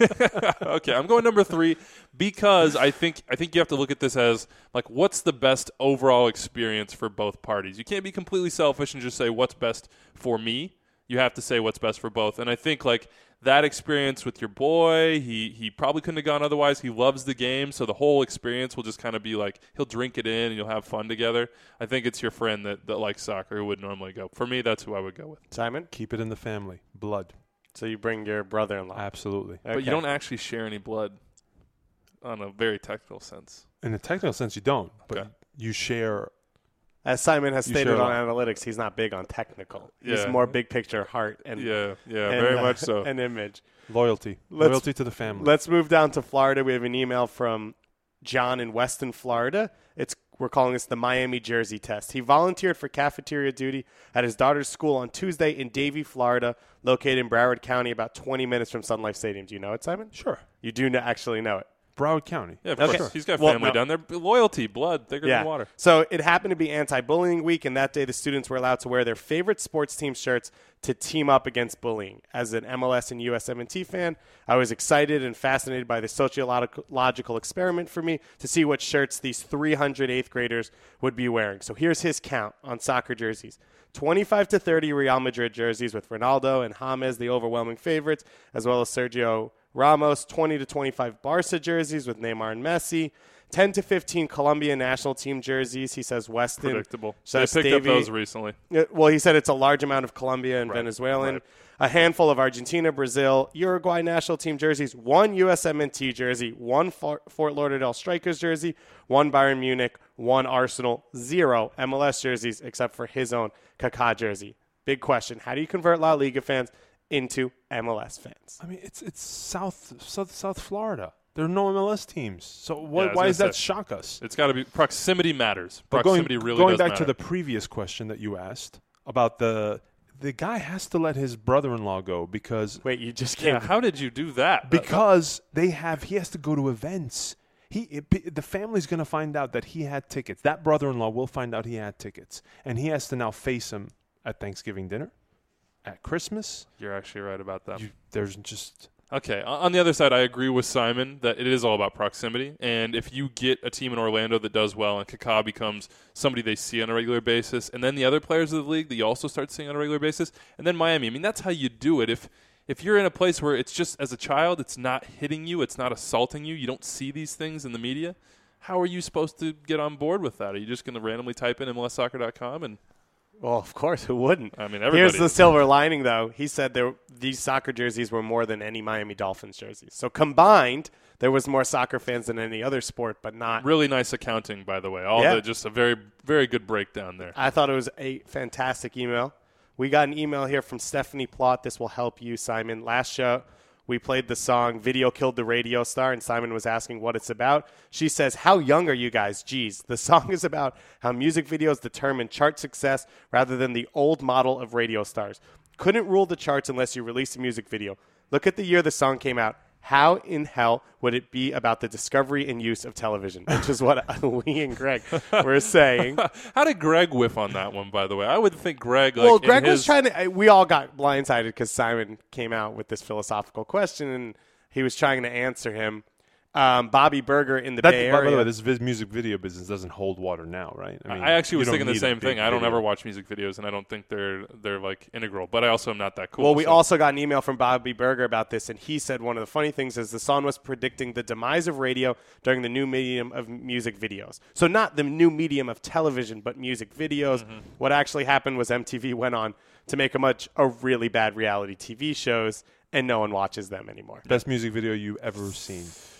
okay, I'm going number three because I think I think you have to look at this as like what's the best overall experience for both parties. You can't be completely selfish and just say what's best for me. You have to say what's best for both. And I think like that experience with your boy, he he probably couldn't have gone otherwise. He loves the game, so the whole experience will just kind of be like he'll drink it in and you'll have fun together. I think it's your friend that, that likes soccer who would normally go. For me, that's who I would go with. Simon? Keep it in the family. Blood. So you bring your brother-in-law. Absolutely. But you don't actually share any blood on a very technical sense. In a technical sense, you don't. But Okay. you share. As Simon has You stated share a on lot. analytics, he's not big on technical. He's Yeah. more big picture, heart, and Yeah, yeah, and, very uh, much so. and image. Loyalty. Let's- Loyalty to the family. Let's move down to Florida. We have an email from John in Weston, Florida. It's we're calling this the Miami Jersey test. He volunteered for cafeteria duty at his daughter's school on Tuesday in Davie, Florida, located in Broward County, about twenty minutes from Sun Life Stadium. Do you know it, Simon? Sure. You do know, actually know it. Broward County. Yeah, of Okay. course. He's got Well, family no. down there. Loyalty, blood, thicker Yeah. than water. So it happened to be anti-bullying week, and that day the students were allowed to wear their favorite sports team shirts to team up against bullying. As an M L S and U S M N T fan, I was excited and fascinated by the sociological experiment for me to see what shirts these three hundred eighth graders would be wearing. So here's his count on soccer jerseys. twenty-five to thirty Real Madrid jerseys with Ronaldo and James, the overwhelming favorites, as well as Sergio Ramos. Twenty to twenty-five Barca jerseys with Neymar and Messi. ten to fifteen Colombia national team jerseys. He says Weston. Predictable. Says They picked up Davey- those recently. Uh, Well, he said it's a large amount of Colombia and Venezuelan. right. A handful of Argentina, Brazil, Uruguay national team jerseys, one U S M N T jersey, one Fort Fort Lauderdale Strikers jersey, one Bayern Munich, one Arsenal, zero M L S jerseys except for his own Kaká jersey. Big question. How do you convert La Liga fans into M L S fans? I mean, it's it's South South South Florida. There are no M L S teams. So what, Yeah, I was why gonna does that say, shock us? It's got to be proximity matters. But Proximity going, really going does back matter. to the previous question that you asked about the the guy has to let his brother-in-law go because wait, you just yeah, how did you do that? Because they have he has to go to events. He it, the family's going to find out that he had tickets. That brother-in-law will find out he had tickets, and he has to now face him at Thanksgiving dinner, at Christmas. You're actually right about that. You, there's just Okay. On the other side, I agree with Simon that it is all about proximity. And if you get a team in Orlando that does well and Kaká becomes somebody they see on a regular basis, and then the other players of the league that you also start seeing on a regular basis, and then Miami, I mean, that's how you do it. If if you're in a place where it's just as a child, it's not hitting you, it's not assaulting you, you don't see these things in the media, how are you supposed to get on board with that? Are you just going to randomly type in M L S soccer dot com and Well, of course, who wouldn't? I mean, everybody. Here's the silver lining, though. He said there these soccer jerseys were more than any Miami Dolphins jerseys. So combined, there was more soccer fans than any other sport, but not. Really nice accounting, by the way. All Yeah. the just a very, very good breakdown there. I thought it was a fantastic email. We got an email here from Stephanie Plott. This will help you, Simon. Last show, we played the song Video Killed the Radio Star, and Simon was asking what it's about. She says, how young are you guys? Geez, the song is about how music videos determine chart success rather than the old model of radio stars. Couldn't rule the charts unless you released a music video. Look at the year the song came out. How in hell would it be about the discovery and use of television? Which is what Lee and Greg were saying. How did Greg whiff on that one, by the way? I would think Greg, like, well, in Greg his- was trying to. We all got blindsided because Simon came out with this philosophical question, and he was trying to answer him. Um, Bobby Berger in the that, Bay by Area. the way, this vis- music video business doesn't hold water now, right? I, mean, I actually you was don't thinking the need a same thing. big I don't video. ever watch music videos, and I don't think they're they're like integral. But I also am not that cool. Well, we so. also got an email from Bobby Berger about this, and he said one of the funny things is the song was predicting the demise of radio during the new medium of music videos. So not the new medium of television, but music videos. Mm-hmm. What actually happened was M T V went on to make a much a really bad reality T V shows, and no one watches them anymore. Best music video you've ever seen.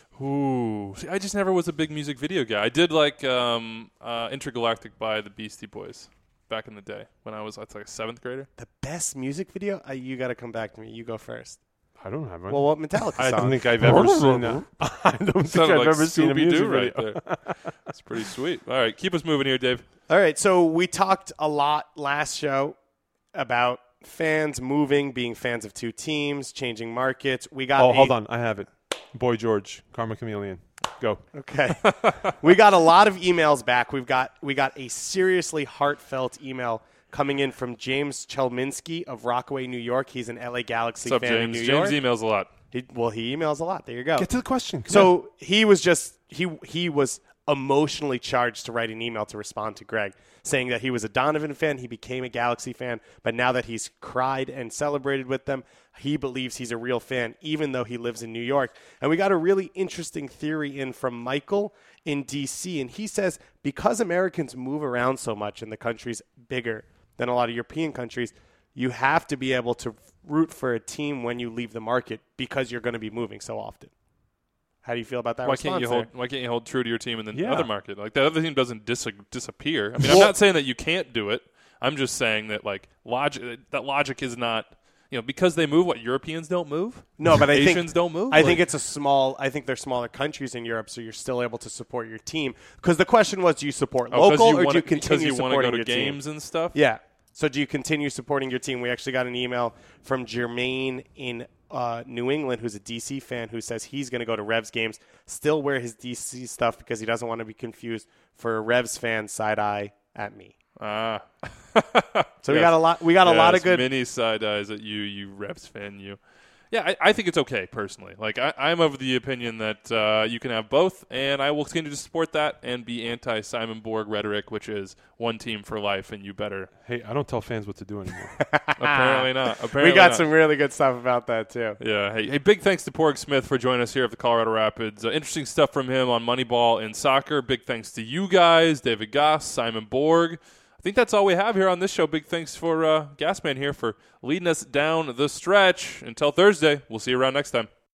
Ooh, see, I just never was a big music video guy. I did like um, uh, Intergalactic by the Beastie Boys back in the day when I was, I was like a seventh grader. The best music video? Uh, you got to come back to me. You go first. I don't have one. Well, what Metallica I song? don't think I've ever seen that. I don't think Sounded I've like ever seen a music Scooby-Doo right video. there. That's pretty sweet. All right, keep us moving here, Dave. All right, so we talked a lot last show about fans moving, being fans of two teams, changing markets. We got Oh, a- hold on. I have it. Boy George, Karma Chameleon. Go. Okay. We got a lot of emails back. We've got we got a seriously heartfelt email coming in from James Chelminsky of Rockaway, New York. He's an L A Galaxy What's up, fan in James? New James York. emails a lot. He, well, he emails a lot. There you go. Get to the question. Come So on. he was just he he was emotionally charged to write an email to respond to Greg, saying that he was a Donovan fan, he became a Galaxy fan, but now that he's cried and celebrated with them, he believes he's a real fan, even though he lives in New York. And we got a really interesting theory in from Michael in D C, and he says because Americans move around so much and the country's bigger than a lot of European countries, you have to be able to root for a team when you leave the market because you're going to be moving so often. How do you feel about that? Why can't you response hold? Why can't you hold true to your team in the Yeah. other market? Like the other team doesn't dis- disappear. I mean, I'm Well- not saying that you can't do it. I'm just saying that like logic. That logic is not. You know, because they move. What Europeans don't move? No, but I think Asians don't move. I Like- think it's a small. I think they're smaller countries in Europe, so you're still able to support your team. Because the question was, do you support Oh, 'cause local you or wanna- do you because continue you wanna supporting go to your games team? and stuff? Yeah. So do you continue supporting your team? We actually got an email from Jermaine in uh, New England, who's a D C fan, who says he's going to go to Revs games, still wear his D C stuff because he doesn't want to be confused for a Revs fan side eye at me. Ah. So we got a lot. We got a lot of Yes, good. mini side eyes at you, you Revs fan, you. Yeah, I, I think it's okay personally. Like I, I'm of the opinion that uh, you can have both, and I will continue to support that and be anti Simon Borg rhetoric, which is one team for life, and you better. Hey, I don't tell fans what to do anymore. Apparently not. Apparently we got not. some really good stuff about that too. Yeah. Hey, hey, big thanks to Porg Smith for joining us here at the Colorado Rapids. Uh, interesting stuff from him on Moneyball and soccer. Big thanks to you guys, David Goss, Simon Borg. I think that's all we have here on this show. Big thanks for uh, Gasman here for leading us down the stretch. Until Thursday, we'll see you around next time.